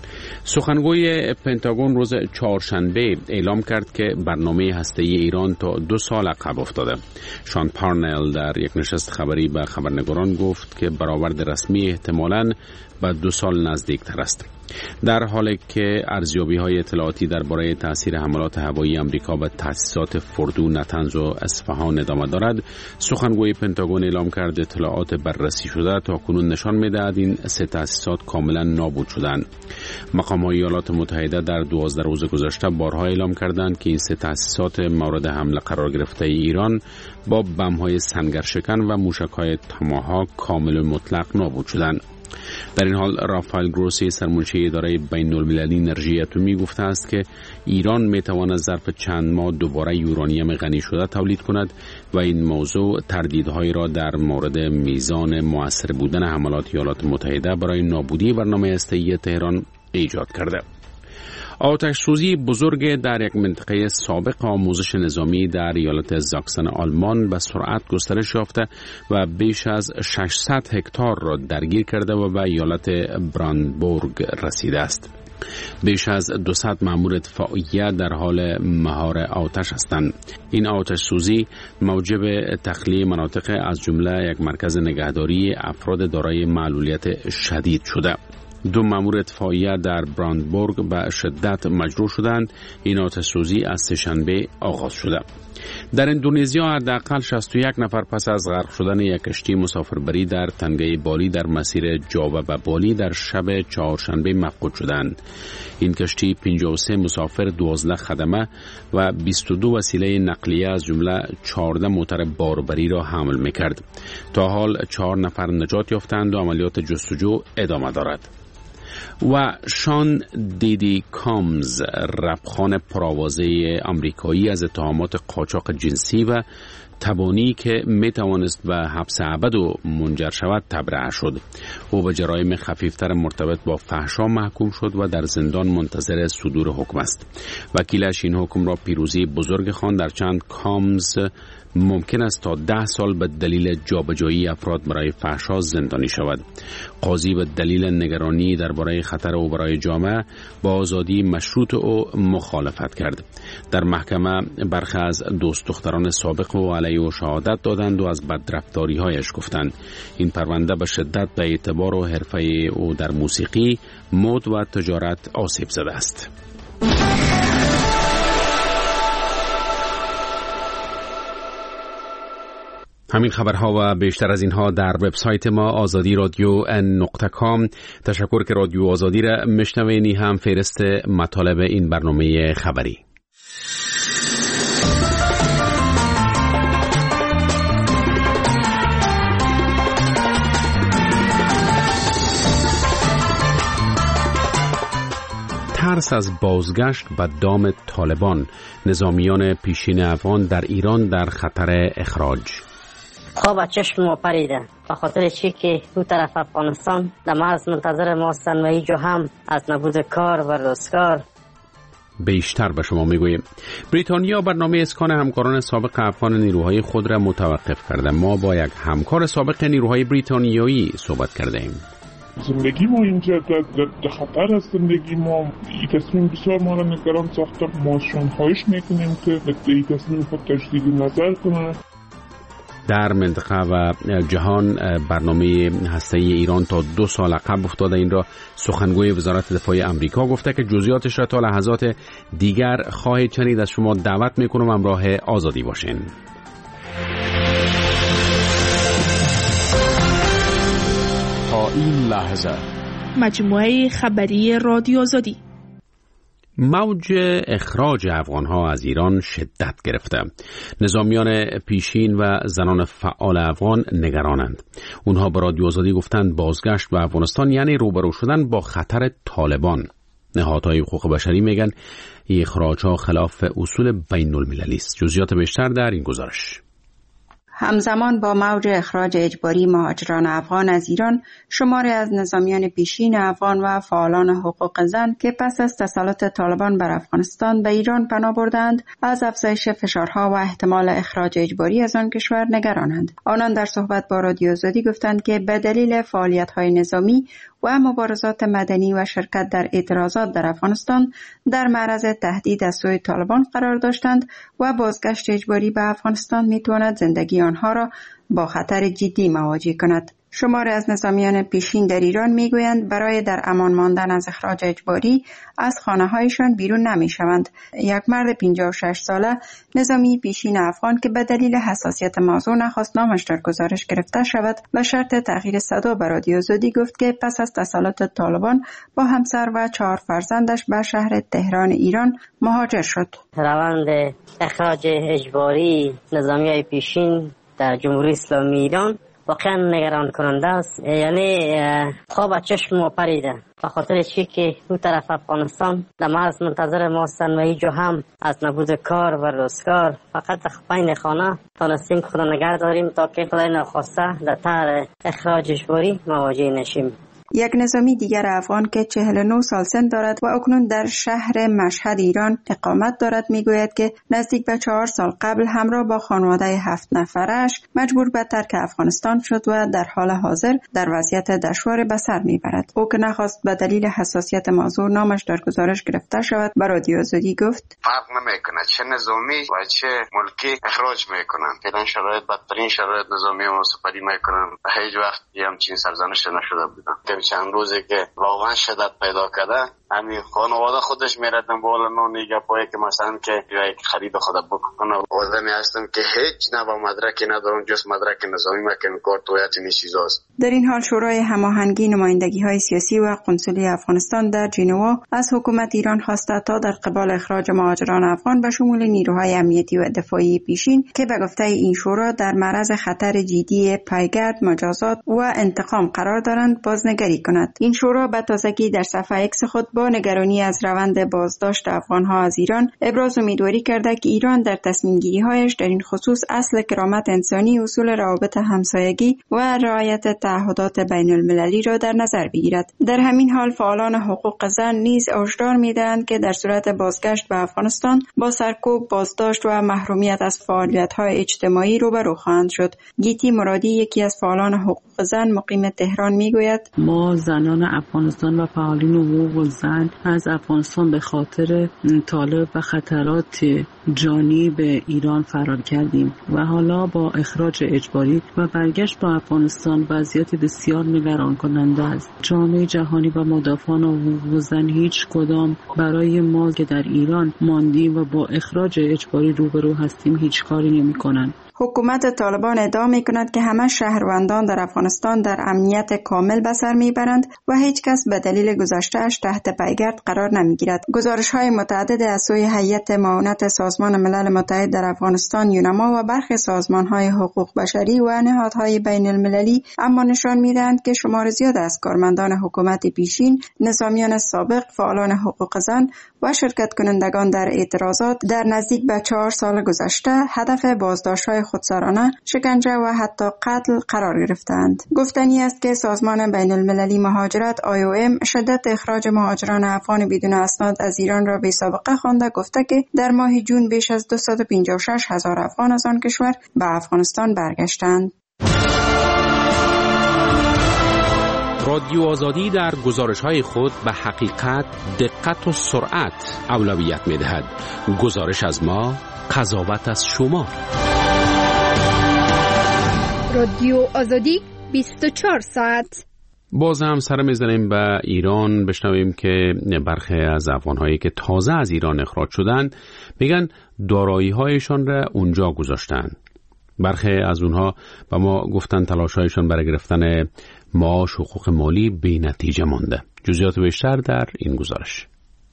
سخنگوی پنتاگون روز چهارشنبه اعلام کرد که برنامه هسته‌ای ایران تا دو سال عقب افتاده. شان پارنل در یک نشست خبری به خبرنگاران گفت که برآورد رسمی احتمالاً به دو سال نزدیکتر است. در حالی که ارزیابی‌های اطلاعاتی درباره تأثیر حملات هوایی آمریکا به تأسیسات فردو، نتنز و اصفهان ادامه دارد، سخنگوی پنتاگون اعلام کرد اطلاعات بررسی شده تاکنون نشان می‌دهد این سه تأسیسات کاملا نابود شدند. مقام‌های ایالات متحده در دوازده روز گذشته بارها اعلام کردند که این سه تأسیسات مورد حمله قرار گرفته ایران با بم‌های سنگرشکن و موشک‌های تاماهاک کامل و مطلق نابود شدند. در این حال رافائل گروسی، سرمنشی اداره بین المللی انرژی اتمی، گفته است که ایران میتواند ظرف چند ماه دوباره یورانیم غنی شده تولید کند و این موضوع تردیدهایی را در مورد میزان مؤثر بودن حملات ایالات متحده برای نابودی برنامه هسته‌ای تهران ایجاد کرده. آتش سوزی بزرگ در یک منطقه سابق آموزش نظامی در ایالت زاکسن آلمان به سرعت گسترش یافته و بیش از ششصد هکتار را درگیر کرده و به ایالت براندبورگ رسیده است. بیش از دویست مأمور اطفائیه در حال مهار آتش هستند. این آتش سوزی موجب تخلیه مناطق از جمله یک مرکز نگهداری افراد دارای معلولیت شدید شده. دو مأمور اطفائیه در براندبورگ به شدت مجروح شدند. این آتش سوزی از سه‌شنبه آغاز شده. در اندونزیا حداقل شصت و یک نفر پس از غرق شدن یک کشتی مسافربری در تنگه بالی در مسیر جاوا به بالی در شب چهارشنبه مفقود شدند. این کشتی پنجاه و سه مسافر، دوازده خدمه و بیست و دو وسیله نقلیه از جمله چهارده موتر باربری را حمل می‌کرد. تا حال چهار نفر نجات یافتند و عملیات جستجو ادامه دارد. و شان دیدی کامز، رپخان پرآوازه آمریکایی، از اتهامات قاچاق جنسی و تبانی که می توانست به حبس ابد و منجر شود تبرئه شد. او به جرایم خفیفتر مرتبط با فحشا محکوم شد و در زندان منتظر صدور حکم است. وکیلش این حکم را پیروزی بزرگ خواند. در چند کامز ممکن است تا ده سال به دلیل جابجایی افراد برای فحشا زندانی شود. قاضی به دلیل نگرانی درباره خطر او برای جامعه با آزادی مشروط او مخالفت کرد. در محکمه برخی از دوست دختران سابق او علیه علیه او شهادت دادند و از بدرفتاری‌هایش گفتند. این پرونده به شدت به اعتبار و حرفه او در موسیقی، مد و تجارت آسیب زده است. همین خبرها و بیشتر از اینها در وبسایت ما آزادی رادیو نقطه کام. تشکر که رادیو آزادی را میشنوینی. هم فهرست مطالب این برنامه خبری. ترس از بازگشت به دام طالبان، نظامیان پیشین افغان در ایران در خطر اخراج. خواب چشم ما پریده به خاطر چی که دو طرف افغانستان در مرز منتظر ما هستند و ایجا هم از نبود کار و روزگار. بیشتر به شما میگوییم. بریتانیا برنامه اسکان همکاران سابق افغان نیروهای خود را متوقف کرده. ما با یک همکار سابق نیروهای بریتانیایی صحبت کردیم. زندگی ما اینجا در خطر است. زندگی ما این تصمیم بسیار ما را نگران ساخته. ما شان خواهش میکنیم که این تصمیم خود تجدید نظر کنند. در منطقه و جهان برنامه هسته‌ای ایران تا دو سال عقب افتاده. این را سخنگوی وزارت دفاع امریکا گفته که جزئیاتش را تا لحظات دیگر خواهید شنید. از شما دعوت میکنم همراه آزادی باشین. تا این لحظه مجموعه خبری رادیو آزادی. موج اخراج افغانها از ایران شدت گرفته. نظامیان پیشین و زنان فعال افغان نگرانند. اونها به رادیو آزادی گفتند بازگشت به افغانستان یعنی روبرو شدن با خطر طالبان. نهادهای حقوق بشری میگن این اخراجها خلاف اصول بین المللی است. جزئیات بیشتر در این گزارش. همزمان با موج اخراج اجباری مهاجران افغان از ایران، شماری از نظامیان پیشین افغان و فعالان حقوق زن که پس از تسلط طالبان بر افغانستان به ایران پناه بردند، از افزایش فشارها و احتمال اخراج اجباری از آن کشور نگرانند. آنان در صحبت با رادیو آزادی گفتند که به دلیل فعالیت‌های نظامی و مبارزات مدنی و شرکت در اعتراضات در افغانستان در معرض تهدید از سوی طالبان قرار داشتند و بازگشت اجباری به افغانستان میتواند زندگی آنها را با خطر جدی مواجه کند. شماری از نظامیان پیشین در ایران میگویند برای در امان ماندن از اخراج اجباری از خانه‌هایشان بیرون نمیشوند. یک مرد پنجاه و شش ساله نظامی پیشین افغان که به دلیل حساسیت موضوع نخواست نامش در گزارش گرفته شود و شرط تغییر صدا به رادیو آزادی گفت که پس از تسلط طالبان با همسر و چهار فرزندش به شهر تهران ایران مهاجر شد. روند اخراج اجباری نظامیای پیشین در جمهوری اسلامی ایران واقعا نگران کننده است. یعنی خواب چشم ما پریده به خاطر چی که دو طرف افغانستان در مرز منتظر ما هستند و ایجا هم از نبود کار و روزگار فقط بین خانه تانستیم خدا نگه داریم تا که خدای نخواسته در طرح اخراج اجباری مواجه نشیم. یک نظامی دیگر افغان که چهل و نه سال سن دارد و اکنون در شهر مشهد ایران اقامت دارد میگوید که نزدیک به چهار سال قبل همراه با خانواده هفت نفرش مجبور به ترک افغانستان شد و در حال حاضر در وضعیت دشوار به سر میبرد. او که نخواست به دلیل حساسیت موضوع نامش در گزارش گرفته شود به رادیو آزادی گفت فرق نمیکنه چه نظامی و چه ملکی اخراج میکنن. فعلا شرایط بدترین شرایط نظامی ما سپری میکنن. هیچ وقت همچین سرزنش نشده بودن. چند روزی که واقعا شدت پیدا کرده همین خانواده خودش میره دنبال نون گپایی که مثلا که یا یک خرید خود بکنه. آدمی هستم که هیچ نوع مدرکی ندارم جز مدرک نظامی ما که کارت هویت این چیزاست. در این حال شورای هماهنگی نمایندگی‌های سیاسی و قنسولی افغانستان در ژنوا از حکومت ایران خواسته تا در قبال اخراج مهاجران افغان به شمول نیروهای امنیتی و دفاعی پیشین که به گفته این شورا در معرض خطر جدی پیگرد، مجازات و انتقام قرار دارند بازنگری کند. این شورا به تازگی در صفحه ایکس خود با نگرانی از روند بازداشت افغانها از ایران ابراز امیدواری کرده که ایران در تصمیم‌گیری‌هایش در این خصوص اصل کرامت انسانی، اصول روابط همسایگی و رعایت تعهدات بین المللی را در نظر بگیرد. در همین حال فعالان حقوق زن نیز هشدار می‌دهند که در صورت بازگشت به افغانستان با سرکوب، بازداشت و محرومیت از فعالیت‌های اجتماعی روبرو خواهند شد. گیتی مرادی یکی از فعالان حقوق زن مقیم تهران می‌گوید ما زنان افغانستان و فعالین حقوق زن میگویند از افغانستان به خاطر طالب و خطرات جانی به ایران فرار کردیم و حالا با اخراج اجباری و برگشت به افغانستان وضعیت بسیار نگران کننده است. جامعه جهانی و مدافعان حقوق زن هیچ کدام برای ما که در ایران ماندیم و با اخراج اجباری روبرو هستیم هیچ کاری نمی کنند. حکومت طالبان ادعا می کند که همه شهروندان در افغانستان در امنیت کامل به سر می برند و هیچ کس به دلیل گذشته‌اش تحت پیگرد قرار نمی گیرد. گزارش های متعدد از سوی هیئت معاونت سازمان ملل متحد در افغانستان یونما و برخی سازمان های حقوق بشری و نهادهای بین المللی اما نشان می دهند که شمار زیاد از کارمندان حکومت پیشین، نظامیان سابق، فعالان حقوق زن و شرکت کنندگان در اعتراضات در نزدیک به چهار سال گذشته هدف بازداشت‌های خودسرانه، شکنجه و حتی قتل قرار گرفتند. گفتنی است که سازمان بین المللی مهاجرت آی او ام شدت اخراج مهاجران افغان بدون اسناد از ایران را بی سابقه خوانده گفته که در ماه جون بیش از دویست و پنجاه و شش هزار افغان از آن کشور به افغانستان برگشتند. رادیو آزادی در گزارش‌های خود به حقیقت، دقت و سرعت اولویت می‌دهد. گزارش از ما، قضاوت از شما. رادیو آزادی بیست و چهار ساعت. باز هم سر میزنیم به ایران، بشنویم که برخی از افغان‌هایی که تازه از ایران اخراج شدن میگن دارایی‌هایشان را اونجا گذاشتن. برخی از اونها به ما گفتن تلاش‌هایشان برای گرفتن معاش و حقوق مالی بی نتیجه مانده. جزئیات بیشتر در این گزارش.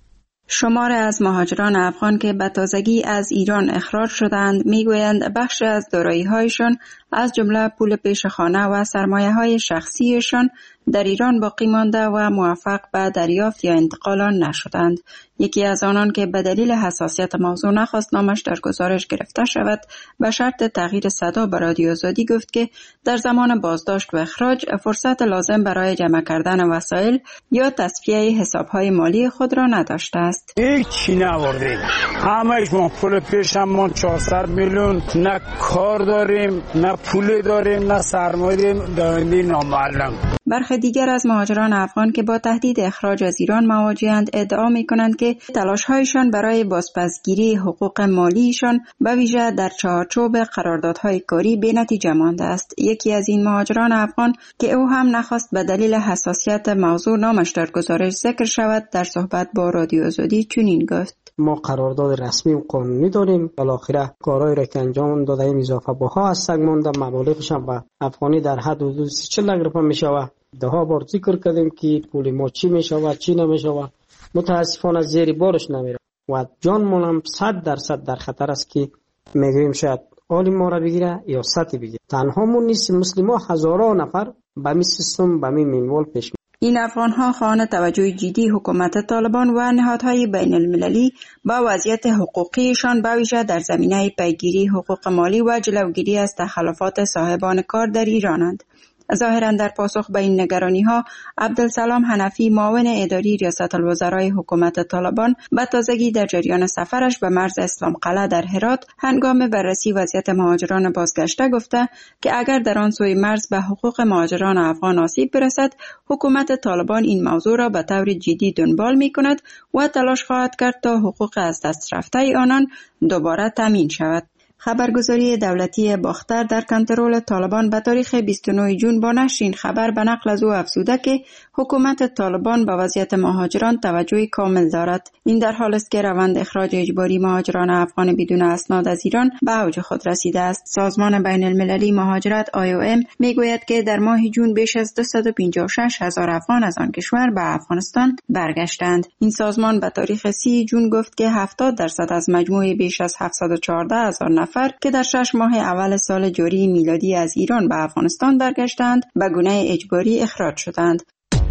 شمار از مهاجران افغان که به تازگی از ایران اخراج شدند میگویند بخش از دارایی‌هایشان از جمله پول پیشخانه و سرمایه‌های شخصیشان در ایران باقی مانده و موفق به دریافت یا انتقال آن نشدند. یکی از آنان که به دلیل حساسیت موضوع نخواست نامش در گزارش گرفته شود به شرط تغییر صدا به رادیو آزادی گفت که در زمان بازداشت و اخراج فرصت لازم برای جمع کردن وسایل یا تصفیه حساب‌های مالی خود را نداشته است. هیچی نبردیم، همه‌اش ما پول پیشمان چهارصد میلیون، نه کار داریم نه پول داریم نه سرمایه داریم، دارندی نامعلم. برخی دیگر از مهاجران افغان که با تهدید اخراج از ایران مواجه‌اند ادعا می‌کنند که تلاش‌هایشان برای بازپسگیری حقوق مالیشان به ویژه در چارچوب قراردادهای کاری بی‌نتیجه مانده است. یکی از این مهاجران افغان که او هم نخواست به دلیل حساسیت موضوع نامش در گزارش ذکر شود در صحبت با رادیو آزادی چنین گفت: ما قرارداد رسمی و قانونی داریم، بالاخره کارهایی را که انجام دادیم اضافه باها از سگ مانده، مبالغش هم به افغانی در حد حدود سی و چهار روپیه میشود. ده ها بار ذکر کردیم که پول ما چی میشود چی نمیشود، متاسفانه زیر بارش نمیره و جانمون هم صد درصد در خطر است که میگویم شاید حال ما را بگیره یا سطح بگیره. تنها مون نیست، مسلمان هزاران نفر به می سیستم به می منوال پیش. این افغان‌ها خواهان توجه جدی حکومت طالبان و نهادهای بین المللی با وضعیت حقوقیشان به ویژه در زمینه پیگیری حقوق مالی و جلوگیری از تخلفات صاحبان کار در ایرانند. ظاهراً در پاسخ به این نگرانی‌ها عبدالسلام حنفی معاون اداری ریاست الوزرای حکومت طالبان به تازگی در جریان سفرش به مرز اسلام قلعه در هرات هنگام بررسی وضعیت مهاجران بازگشته گفته که اگر در آن سوی مرز به حقوق مهاجران افغان آسیب برسد حکومت طالبان این موضوع را به طور جدی دنبال می‌کند و تلاش خواهد کرد تا حقوق از دست رفته آنان دوباره تامین شود. خبرگزاری دولتی باختر در کنترل طالبان به تاریخ بیست و نه ژوئن با نشر این خبر به نقل از او افزوده که حکومت طالبان به وضعیت مهاجران توجه کامل دارد. این در حالی است که روند اخراج اجباری مهاجران افغان بدون اسناد از ایران به اوج خود رسیده است. سازمان بین المللی مهاجرت آی او ام میگوید که در ماه جون بیش از دویست و پنجاه و شش هزار افغان از آن کشور به افغانستان برگشتند. این سازمان به تاریخ سی جون گفت که هفتاد درصد از مجموع بیش از هفتصد و چهارده هزار نفر که در شش ماه اول سال جاری میلادی از ایران به افغانستان برگشتند به گونه اجباری اخراج شدند.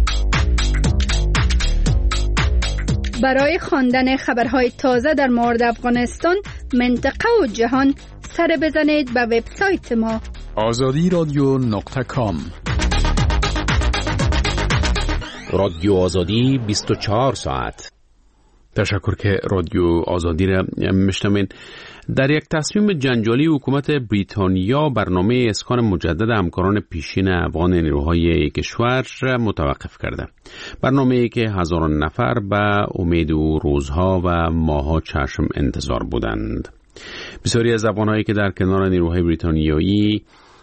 برای خواندن خبرهای تازه در مورد افغانستان، منطقه و جهان سر بزنید به وبسایت ما آزادی رادیو نقطه کام. رادیو آزادی بیست و چهار ساعت. تشکر که رادیو آزادی را میشنوین. در یک تصمیم جنجالی حکومت بریتانیا برنامه اسکان مجدد همکاران پیشین افغان نیروهای کشور متوقف کرده. برنامه‌ای که هزاران نفر به امید و روزها و ماه‌ها چشم انتظار بودند. بسیاری از افغان‌هایی که در کنار نیروهای بریتانیایی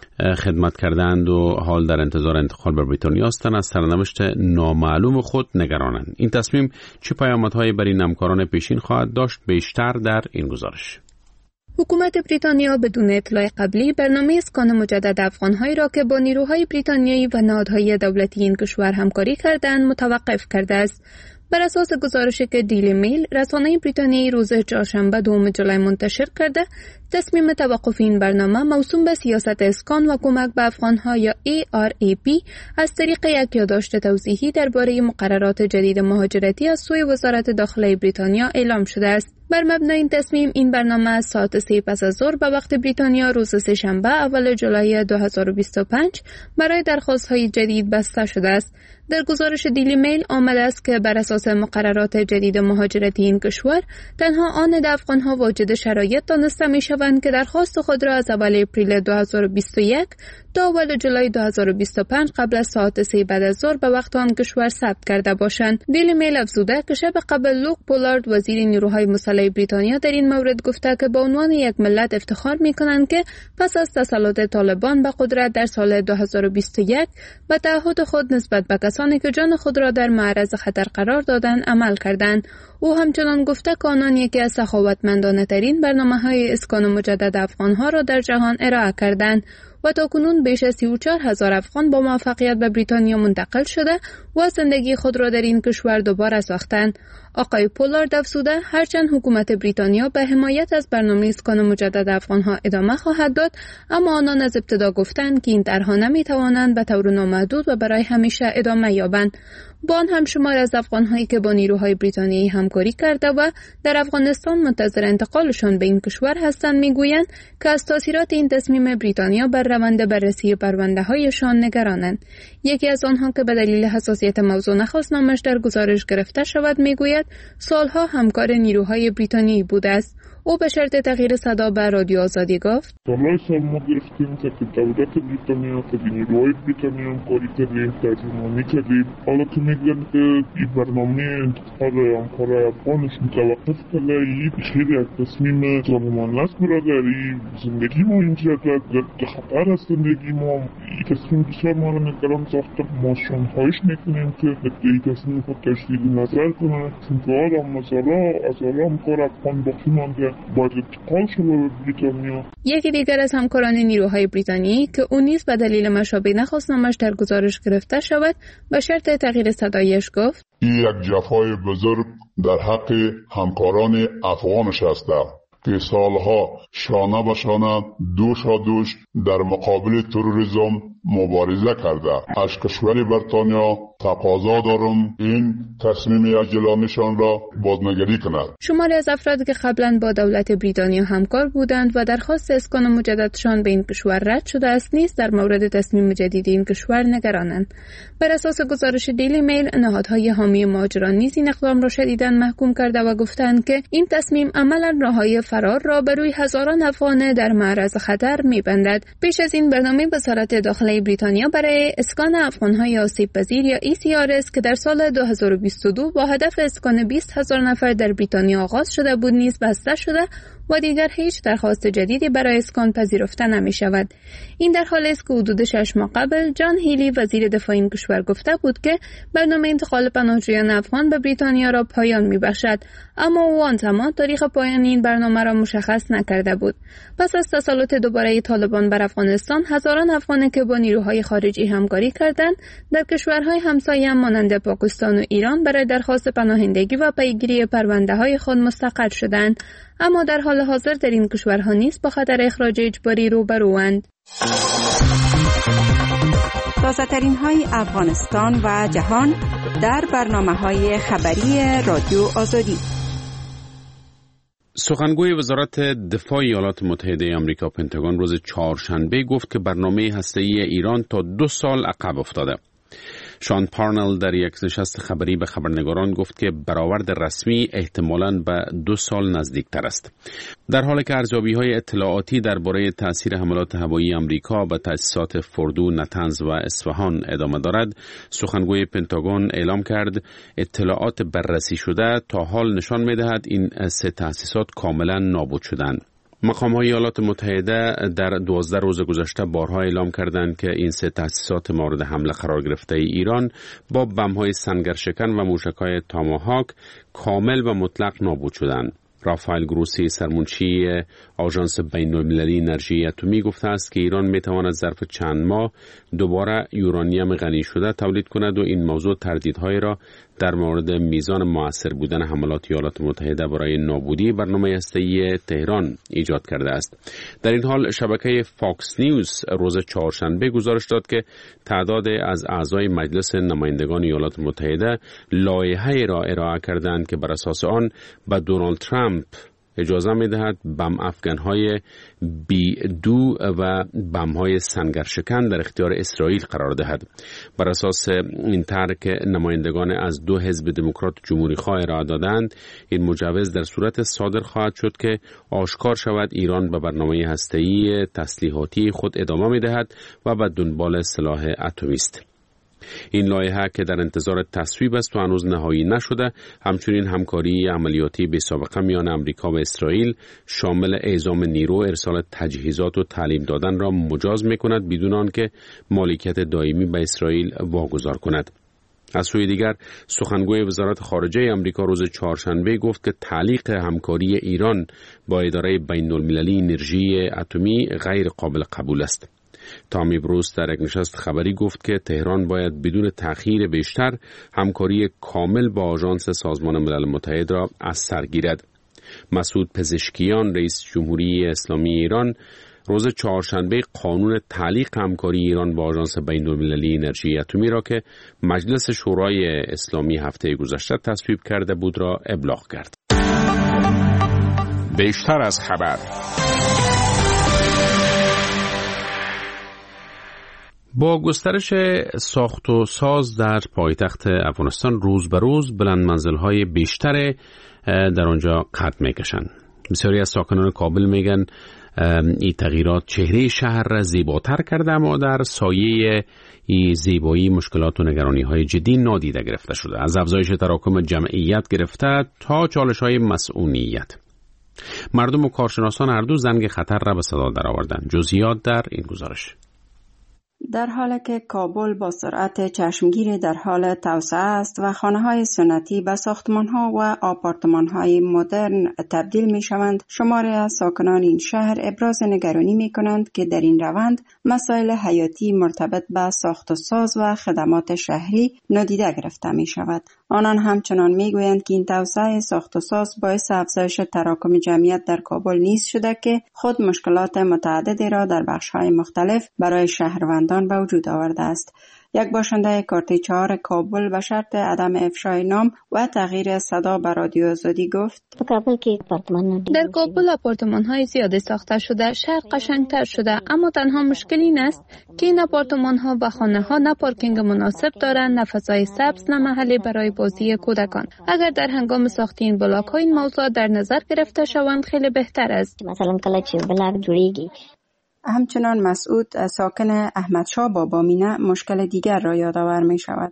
خدمت کردند و حال در انتظار انتقال به بریتانیا هستند از سرنوشت نامعلوم خود نگرانند. این تصمیم چه پیامدهایی بر این همکاران پیشین خواهد داشت؟ بیشتر در این گزارش. حکومت بریتانیا بدون اطلاع قبلی برنامه اسکان مجدد افغان‌هایی را که با نیروهای بریتانیایی و نهادهای دولتی این کشور همکاری کردند متوقف کرده است. بر اساس گزارشی که دیلی میل رسانه بریتانیایی روز چهارشنبه دوم جولای منتشر کرده، تصمیم توقف این برنامه موسوم به سیاست اسکان و کمک به افغان‌ها یا ای آر ای پی از طریق یک یادداشت توضیحی درباره مقررات جدید مهاجرتی از سوی وزارت داخلی بریتانیا اعلام شده است. بر مبنای این تصمیم این برنامه از ساعت سه پس از ظهر به وقت بریتانیا روز سه‌شنبه اول جولای دو هزار و بیست و پنج برای درخواست‌های جدید بسته شده است. در گزارش دیلی میل آمده است که بر اساس مقررات جدید مهاجرتی این کشور تنها آن افغان‌ها واجد شرایط دانسته می‌شوند که درخواست خود را از اول اپریل دو هزار و بیست و یک تا اول جولای دو هزار و بیست و پنج قبل از ساعت سه بعد از ظهر به وقت آن کشور ثبت کرده باشند. دیلی میل افزوده که شب قبل لوک پولارد وزیر نیروهای مسلح بریتانیا در این مورد گفته که به عنوان یک ملت افتخار می‌کنند که پس از تسلط طالبان به قدرت در سال دو هزار و بیست و یک و تعهد خود نسبت به کسانی که جان خود را در معرض خطر قرار دادند عمل کردند. او همچنان گفته که آنان یکی از سخاوتمندانه ترین برنامه‌های اسکان مجدد افغان‌ها را در جهان ارائه کردند و تاکنون بیش از سی و چهار هزار افغان با موفقیت به بریتانیا منتقل شده و زندگی خود را در این کشور دوباره ساختند. آقای پولارد افزوده هرچند حکومت بریتانیا به حمایت از برنامه اسکان مجدد افغان‌ها ادامه خواهد داد، اما آنان از ابتدا گفتند که این طرح‌ها نمی‌توانند به طور نامحدود و برای همیشه ادامه یابند. با آن هم شمار از افغان‌هایی که با نیروهای بریتانیایی همکاری کرده و در افغانستان منتظر انتقالشان به این کشور هستند میگویند که از تاثیرات این تصمیم بریتانیا بر روند بررسی پرونده‌هایشان نگرانند. یکی از آنها که به دلیل حساسیت موضوع نخواست نامش در گزارش گرفته شود میگوید سالها همکار نیروهای بریتانیایی بوده است. او به شرط تغییر صدا به رادیو آزادی گفت: سالهای سال ما گرفتیم که دولت بریتانیا که نیروهای بریتانیا همکاری کردیم، ترجمانی کردیم. حالا که میگن که این برنامه انتقال همکار افغانش متوقف کرده، این خیلی یک تصمیم ظالمانه است برادر. زندگی ما اینجا در خطر است. زندگی ما این تصمیم بسیار ما را نگران ساخته. ما شانخواهش میکنیم که این تصمیم خود تجدید نظر کنند، چون که آدم هزارها هزارها همکار افغان باقی مانده باید انتقال شده به بریتانیا. یکی دیگر از همکاران نیروهای بریتانیایی که او نیز به دلیل مشابه نخواست نامش در گزارش گرفته شود به شرط تغییر صدایش گفت: این یک جفای بزرگ در حق همکاران افغانش است که سالها شانه به شانه دوشا دوش در مقابل تروریسم مبارزه کرده. از کشور بریتانیا تقاضا دارم این تصمیم عاجلانه‌شان را بازنگری کند. شماری از افرادی که قبلا با دولت بریتانیا همکار بودند و درخواست اسکان مجددشان به این کشور رد شده است نیز در مورد تصمیم جدید این کشور نگرانند. بر اساس گزارش دیلی میل نهادهای حامی مهاجران نیز این اقدام را شدیداً محکوم کرده و گفتند که این تصمیم عملاً راههای فرار را بر روی هزاران افغان در معرض خطر می‌بندد. پیش از این برنامه وزارت داخلی بریتانیا برای اسکان افغان‌های آسیب پذیر یا ای سی آر اس که در سال دو هزار و بیست و دو با هدف اسکان بیست هزار نفر در بریتانیا آغاز شده بود نیز بسته شده و دیگر هیچ درخواست جدیدی برای اسکان پذیرفته نمی شود. این در حالی است که حدود شش ماه قبل جان هیلی وزیر دفاع این کشور گفته بود که برنامه انتقال پناهجویان افغان به بریتانیا را پایان می بخشد، اما او آن زمان تاریخ پایان این برنامه را مشخص نکرده بود. پس از تسلط دوباره طالبان بر افغانستان، هزاران افغانی که با نیروهای خارجی همکاری کردند در کشورهای همسایه مانند پاکستان و ایران برای درخواست پناهندگی و پیگیری پرونده‌های خود مستقر شدند، اما در حال حاضر در این کشورها نیز با خطر اخراج اجباری روبروند. تازه‌ترین های افغانستان و جهان در برنامه‌های خبری رادیو آزادی. سخنگوی وزارت دفاع ایالات متحده آمریکا پنتاگون روز چهارشنبه گفت که برنامه هسته‌ای ایران تا دو سال عقب افتاده. شان پارنل در یک نشست خبری به خبرنگاران گفت که برآورد رسمی احتمالاً به دو سال نزدیکتر است. در حالی که ارزیابی‌های اطلاعاتی درباره تاثیر حملات هوایی آمریکا به تأسیسات فوردو، نتنز و اصفهان ادامه دارد، سخنگوی پنتاگون اعلام کرد اطلاعات بررسی شده تا حال نشان می‌دهد این سه تأسیسات کاملاً نابود شدند. مقام‌های ایالات متحده در دوازده روز گذشته بارها اعلام کردند که این سه تأسیسات مورد حمله قرار گرفته ایران با بم‌های سنگرشکن و موشک‌های تاماهاک کامل و مطلق نابود شدند. رافائل گروسی سرمنشی آژانس بین‌المللی انرژی اتمی گفته است که ایران می‌تواند ظرف چند ماه دوباره یورانیم غنی شده تولید کند و این موضوع تردیدهای را در مورد میزان مؤثر بودن حملات ایالات متحده برای نابودی برنامه هسته‌ای تهران ایجاد کرده است. در این حال شبکه فاکس نیوز روز چهارشنبه گزارش داد که تعداد از اعضای مجلس نمایندگان ایالات متحده لایحه‌ای را ارائه کردند که بر اساس آن به دونالد ترامپ اجازه می‌دهد بم افغان‌های بی دو و بم‌های سنگرشکن در اختیار اسرائیل قرار دهد. بر اساس این طرح که نمایندگان از دو حزب دموکرات جمهوری خواه ارائه دادند، این مجوز در صورت صادر خواهد شد که آشکار شود ایران به برنامه هسته‌ای تسلیحاتی خود ادامه می‌دهد و به دنبال سلاح اتمی است. این لایحه که در انتظار تصویب است و هنوز نهایی نشده، همچنین همکاری عملیاتی بی سابقه میان امریکا و اسرائیل شامل اعزام نیرو، ارسال تجهیزات و تعلیم دادن را مجاز می‌کند بدون آنکه مالکیت دائمی به اسرائیل واگذار کند. از سوی دیگر سخنگوی وزارت خارجه آمریکا روز چهارشنبه گفت که تعلیق همکاری ایران با اداره بین‌المللی انرژی اتمی غیر قابل قبول است. تامی بروس در یک نشست خبری گفت که تهران باید بدون تأخیر بیشتر همکاری کامل با آژانس سازمان ملل متحد را از سر گیرد. مسعود پزشکیان رئیس جمهوری اسلامی ایران روز چهارشنبه قانون تعلیق همکاری ایران با آژانس بین‌المللی انرژی اتمی را که مجلس شورای اسلامی هفته گذشته تصویب کرده بود را ابلاغ کرد. بیشتر از خبر. با گسترش ساخت و ساز در پایتخت افغانستان روز به روز بلند منزل‌های بیشتر در آنجا قد می‌کشند. بسیاری از ساکنان کابل میگن این تغییرات چهره شهر را زیباتر کرده، اما در سایه این زیبایی مشکلات و نگرانی‌های جدی نادیده گرفته شده، از افزایش تراکم جمعیت گرفته تا چالش‌های مسئولیت. مردم و کارشناسان هر دو زنگ خطر را به صدا درآوردند. جزئیات در این گزارش. در حالی که کابل با سرعت چشمگیری در حال توسعه است و خانه‌های سنتی به ساختمان‌ها و آپارتمان‌های مدرن تبدیل می‌شوند، شماری از ساکنان این شهر ابراز نگرانی می‌کنند که در این روند مسائل حیاتی مرتبط به ساخت و ساز و خدمات شهری نادیده گرفته می‌شود. آنان همچنان می‌گویند که این توسعه ساخت و ساز باعث افزایش تراکم جمعیت در کابل نیز شده که خود مشکلات متعددی را در بخش‌های مختلف برای شهروندان به وجود آورده است. یک باشنده کارت چهار کابل به شرط عدم افشای نام و تغییر صدا به رادیو آزادی گفت: در کابل آپارتمان‌های زیادی ساخته شده، شهر قشنگتر شده، اما تنها مشکل این است که این آپارتمان‌ها و خانه‌ها نه پارکینگ مناسب دارند، نه فضای سبز، نه محلی برای بازی کودکان. اگر در هنگام ساخت این بلاک‌ها این موضوع در نظر گرفته شوند خیلی بهتر است. مثلا کله چې بلاک جوړیږي. همچنان مسعود ساکن احمدشاه بابامینه مشکل دیگر را یادآور می شود.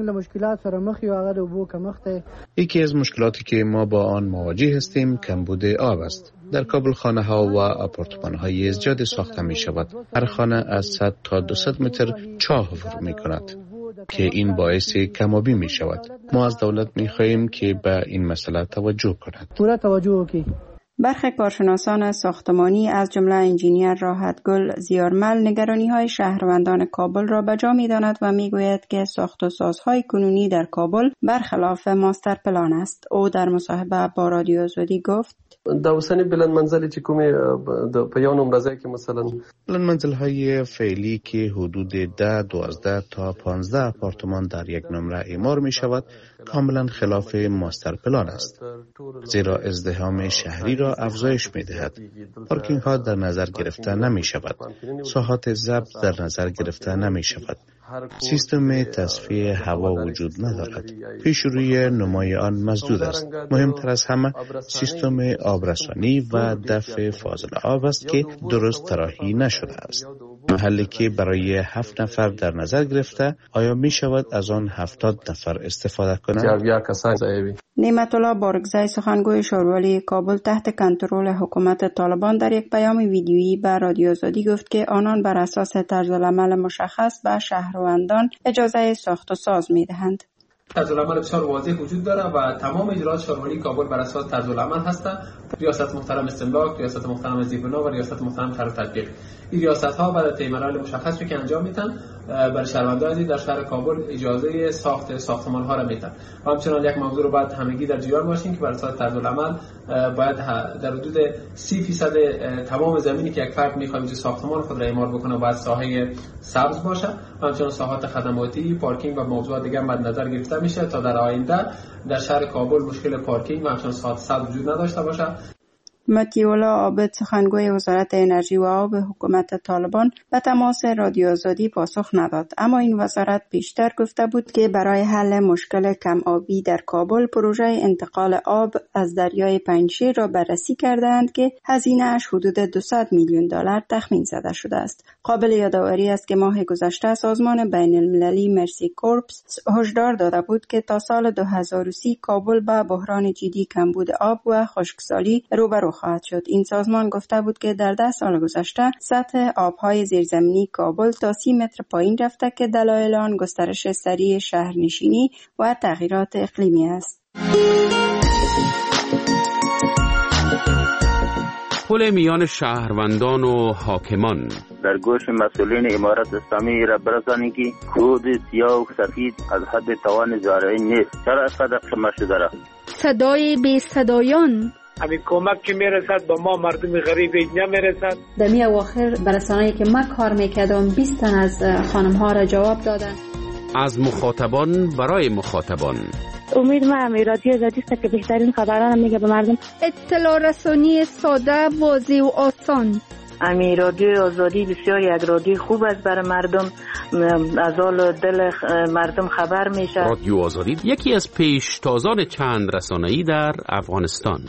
یکی از مشکلاتی که ما با آن مواجه هستیم کمبود آب است. در کابل خانه ها و آپارتمان های زیاد ساخته می شود. هر خانه از صد تا دویست متر چاه فرو می کند که این باعث کمابی می شود. ما از دولت می خواهیم که به این مسئله توجه کند. پورا توجه کی؟ برخی کارشناسان ساختمانی از جمله انجینیر راحتگل زیارمل نگرانی‌های شهروندان کابل را به جا می‌داند و می‌گوید که ساخت و سازهای کنونی در کابل برخلاف ماستر پلان است. او در مصاحبه با رادیو آزادی گفت: دا اوسنی بلند منزلی چې کومې په یو نمره ځای کې مثلا بلند منزل‌های فعلی که حدود ده، دوازده تا پانزده آپارتمان در یک نمره اعمار می‌شود کاملا خلاف ماستر پلان است، زیرا ازدحام شهری را افزایش می‌دهد. پارکینگ ها در نظر گرفته نمی‌شود. ساحات ضبط در نظر گرفته نمی‌شود. سیستم تصفیه هوا وجود ندارد. پیشروی نمای آن مسدود است. مهمتر از همه سیستم آبرسانی و دفع فاضل آب است که درست طراحی نشده است. محلی که برای هفت نفر در نظر گرفته، آیا می شود از آن هفتاد نفر استفاده کنند؟ نعمت الله بارگزای سخنگوی شورولی کابل تحت کنترل حکومت طالبان در یک پیام ویدیویی به رادیو آزادی گفت که آنان بر اساس طرزالعمل مشخص به شهروندان اجازه ساخت و ساز می دهند. طرزالعمل بسیار واضح وجود داره و تمام اجراءات شورولی کابل بر اساس طرزالعمل هستند. ریاست محترم استملاک، ریاست محترم زیربنا و ریاست محترم طرح تطبیق. این ریاست ها برای طی مراحل مشخصی که انجام میدن برای شهروندان در شهر کابل اجازه ساخت ساختمان ها را میدن. و همچنان یک موضوع رو باید همگی در جریان باشیم که بر اساس طرزالعمل باید در حدود سی درصد تمام زمینی که یک فرد میخواد ساختمان خود را اعمار بکنه باید ساحه سبز باشه. همچنان ساحات خدماتی، پارکینگ و موضوعات دیگر مد نظر گرفته میشه تا در آینده در شهر کابل مشکل پارکینگ و همچنان ساحات سبز وجود نداشته باشه. مطیع الله عابد سخنگوی وزارت انرژی و آب حکومت طالبان به تماس رادیو آزادی پاسخ نداد، اما این وزارت بیشتر گفته بود که برای حل مشکل کم آبی در کابل پروژه انتقال آب از دریای پنجشیر را بررسی کردند که هزینه اش حدود دویست میلیون دلار تخمین زده شده است. قابل یادآوری است که ماه گذشته سازمان بین المللی مرسی کورپس هشدار داده بود که تا سال دو هزار و سی کابل با بحران جدی کمبود آب و خشکسالی روبرو خواهد شد. این سازمان گفته بود که در ده سال گذشته سطح آبهای زیرزمینی کابل تا سی متر پایین رفته که دلایل آن گسترش سریع شهرنشینی و تغییرات اقلیمی است. پل میان شهروندان و حاکمان در گوش مسئولین امارت اسلامی را برسانید که کود سیاه و سفید از حد توان زارعین نیست. چرا صدق شما شده را؟ صدای بی صدایان همین کمک که میرسد با ما مردم غریب اینجا میرسد. در می اواخر برسانه‌ای که من کار میکردم بیست تن از خانم ها را جواب دادن. از مخاطبان برای مخاطبان. امید ما رادیو آزادی است که بهترین خبران میگه به مردم. اطلاع رسانی ساده، واضح و آسان. امی رادیو آزادی بسیار یک رادیو خوب است برای مردم، از حال دل مردم خبر میشه. رادیو آزادی یکی از پیشتازان چند رسانه‌ای در افغانستان.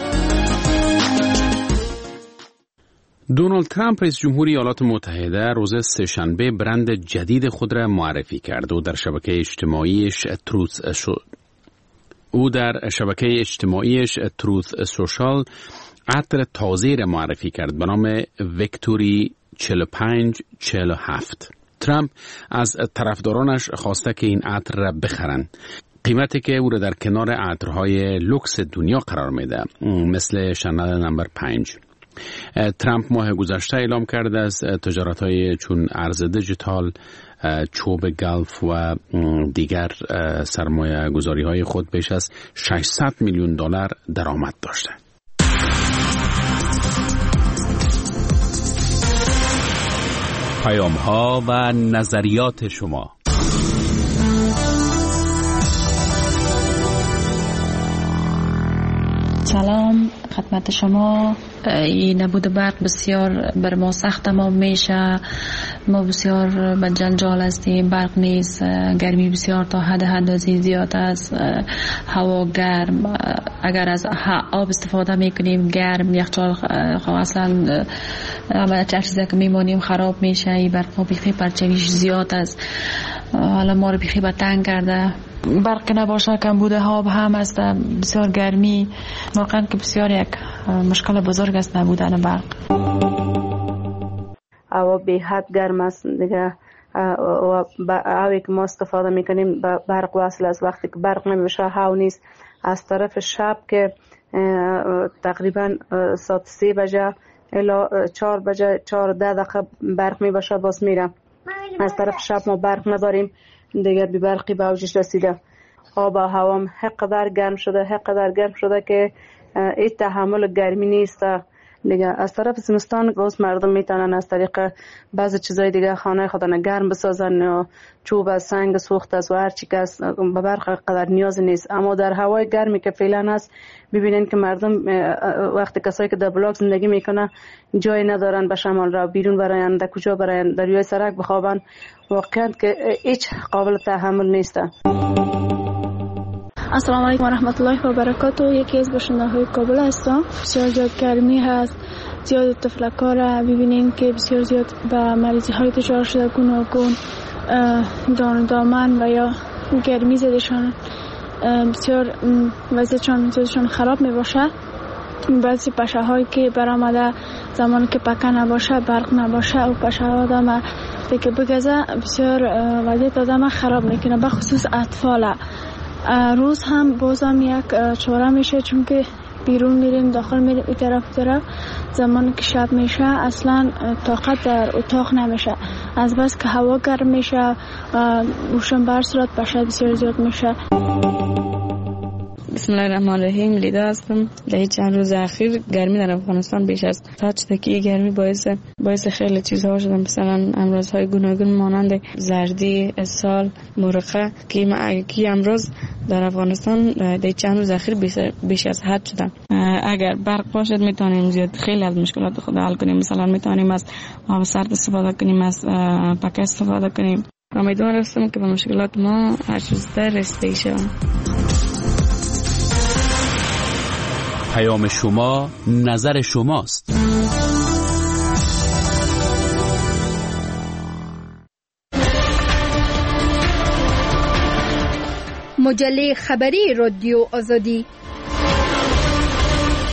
دونالد ترامپ رئیس جمهوری ایالات متحده روز سه‌شنبه برند جدید خود را معرفی کرد و در شبکه اجتماعیش تروث شد. او در شبکه اجتماعیش تروث سوشال عطر تازه را معرفی کرد به نام ویکتوری چهل و پنج چهل و هفت. ترامپ از طرفدارانش خواسته که این عطر را بخرند. قیمتی که او را در کنار عطرهای لوکس دنیا قرار میده، مثل شانل نمبر پنج. ترامپ ماه گذشته اعلام کرده از تجارت‌های چون ارز دیجیتال، چوب گلف و دیگر سرمایه گذاری‌های خود بیش از ششصد میلیون دلار درآمد داشته. پیام‌ها و نظریات شما. سلام خدمت شما. این نبود برق بسیار بر ما سخت تمام میشه. ما بسیار به جنجال هستیم. برق نیست، گرمی بسیار تا حد اندازه زیاد است، هوا گرم. اگر از آب استفاده میکنیم گرم، یخچال اصلا هر چیزی که میمونیم خراب میشه. این برق بیخی پرچویش زیاد است. حالا ما رو بیخی به تنگ کرده. برق نباشه کمبود آب هم است، بسیار گرمی. واقعا که بسیار یک مشکل بزرگ است نبودن برق. هوا به حد گرم است دیگه. هوایی که ما استفاده میکنیم برق وصل است. وقتی که برق نمیشه هوا نیست. از طرف شب که تقریبا ساعت سه بجه الا چهار بجه چهار ده دقیقه برق میباشه باز میره. از طرف شب ما برق نداریم دیگه، بی برقی به اوجش رسیده. آب و هوام حقدر گرم شده حقدر گرم شده که این تحمل گرمی نیست. دیگه از طرف زمستان گوز مردم میتونن از طریق بعضی چیزای دیگه خانه خودن گرم بسازن یا چوب از سنگ سوخت از و هر چی که به برق قدر نیاز نیست. اما در هوای گرمی که فعلا هست ببینین که مردم وقتی کسایی که در بلاک زندگی میکنه جای ندارن به شمال را بیرون براین، در کجا براین، در روی سرک بخوابن، واقعا که هیچ قابل تحمل نیست. السلام علیکم و رحمت الله و برکاته. یکی از باشنده های کابل هستم. بسیار زیاد گرمی هست، زیاد تفلک‌ها را ببینین که بسیار زیاد به مریضی های دچار شده، گوناگون دان دامن و یا گرمی زدشان بسیار وضعیتشان زیادشان خراب می باشه. بعضی پشه هایی که برآمده زمانی که پکه نباشه، برق نباشه و پشه ها آدم که بگذه بسیار وضعیت آدم خراب میکنه، به خصوص اطفال. روز هم بازم یک چاره میشه چون که بیرون میریم داخل میریم این طرف طرف، زمانی که شب میشه اصلا طاقت در اتاق نمیشه، از بس که هوا گرم میشه روشن بر صورت پشه بسیار زیاد میشه. بسم الله الرحمن الرحیم. لیدا هستم. در چند روز اخیر گرمی در افغانستان بیش از حد شده که گرمی باعث باعث خیلی چیزها شده، مثلا امراض‌های گوناگون مانند زردی، اسهال، مرقه که که امراض در افغانستان در چند روز اخیر بیش از حد شده. اگر برق باشد میتونیم زیاد خیلی از مشکلات خود حل کنیم. مثلا میتونیم از آب سرد استفاده کنیم، از پکه استفاده کنیم. امیدوار هستم که به مشکلات ما هر چیز در رسیده شویم. پیام شما نظر شماست. مجله خبری رادیو آزادی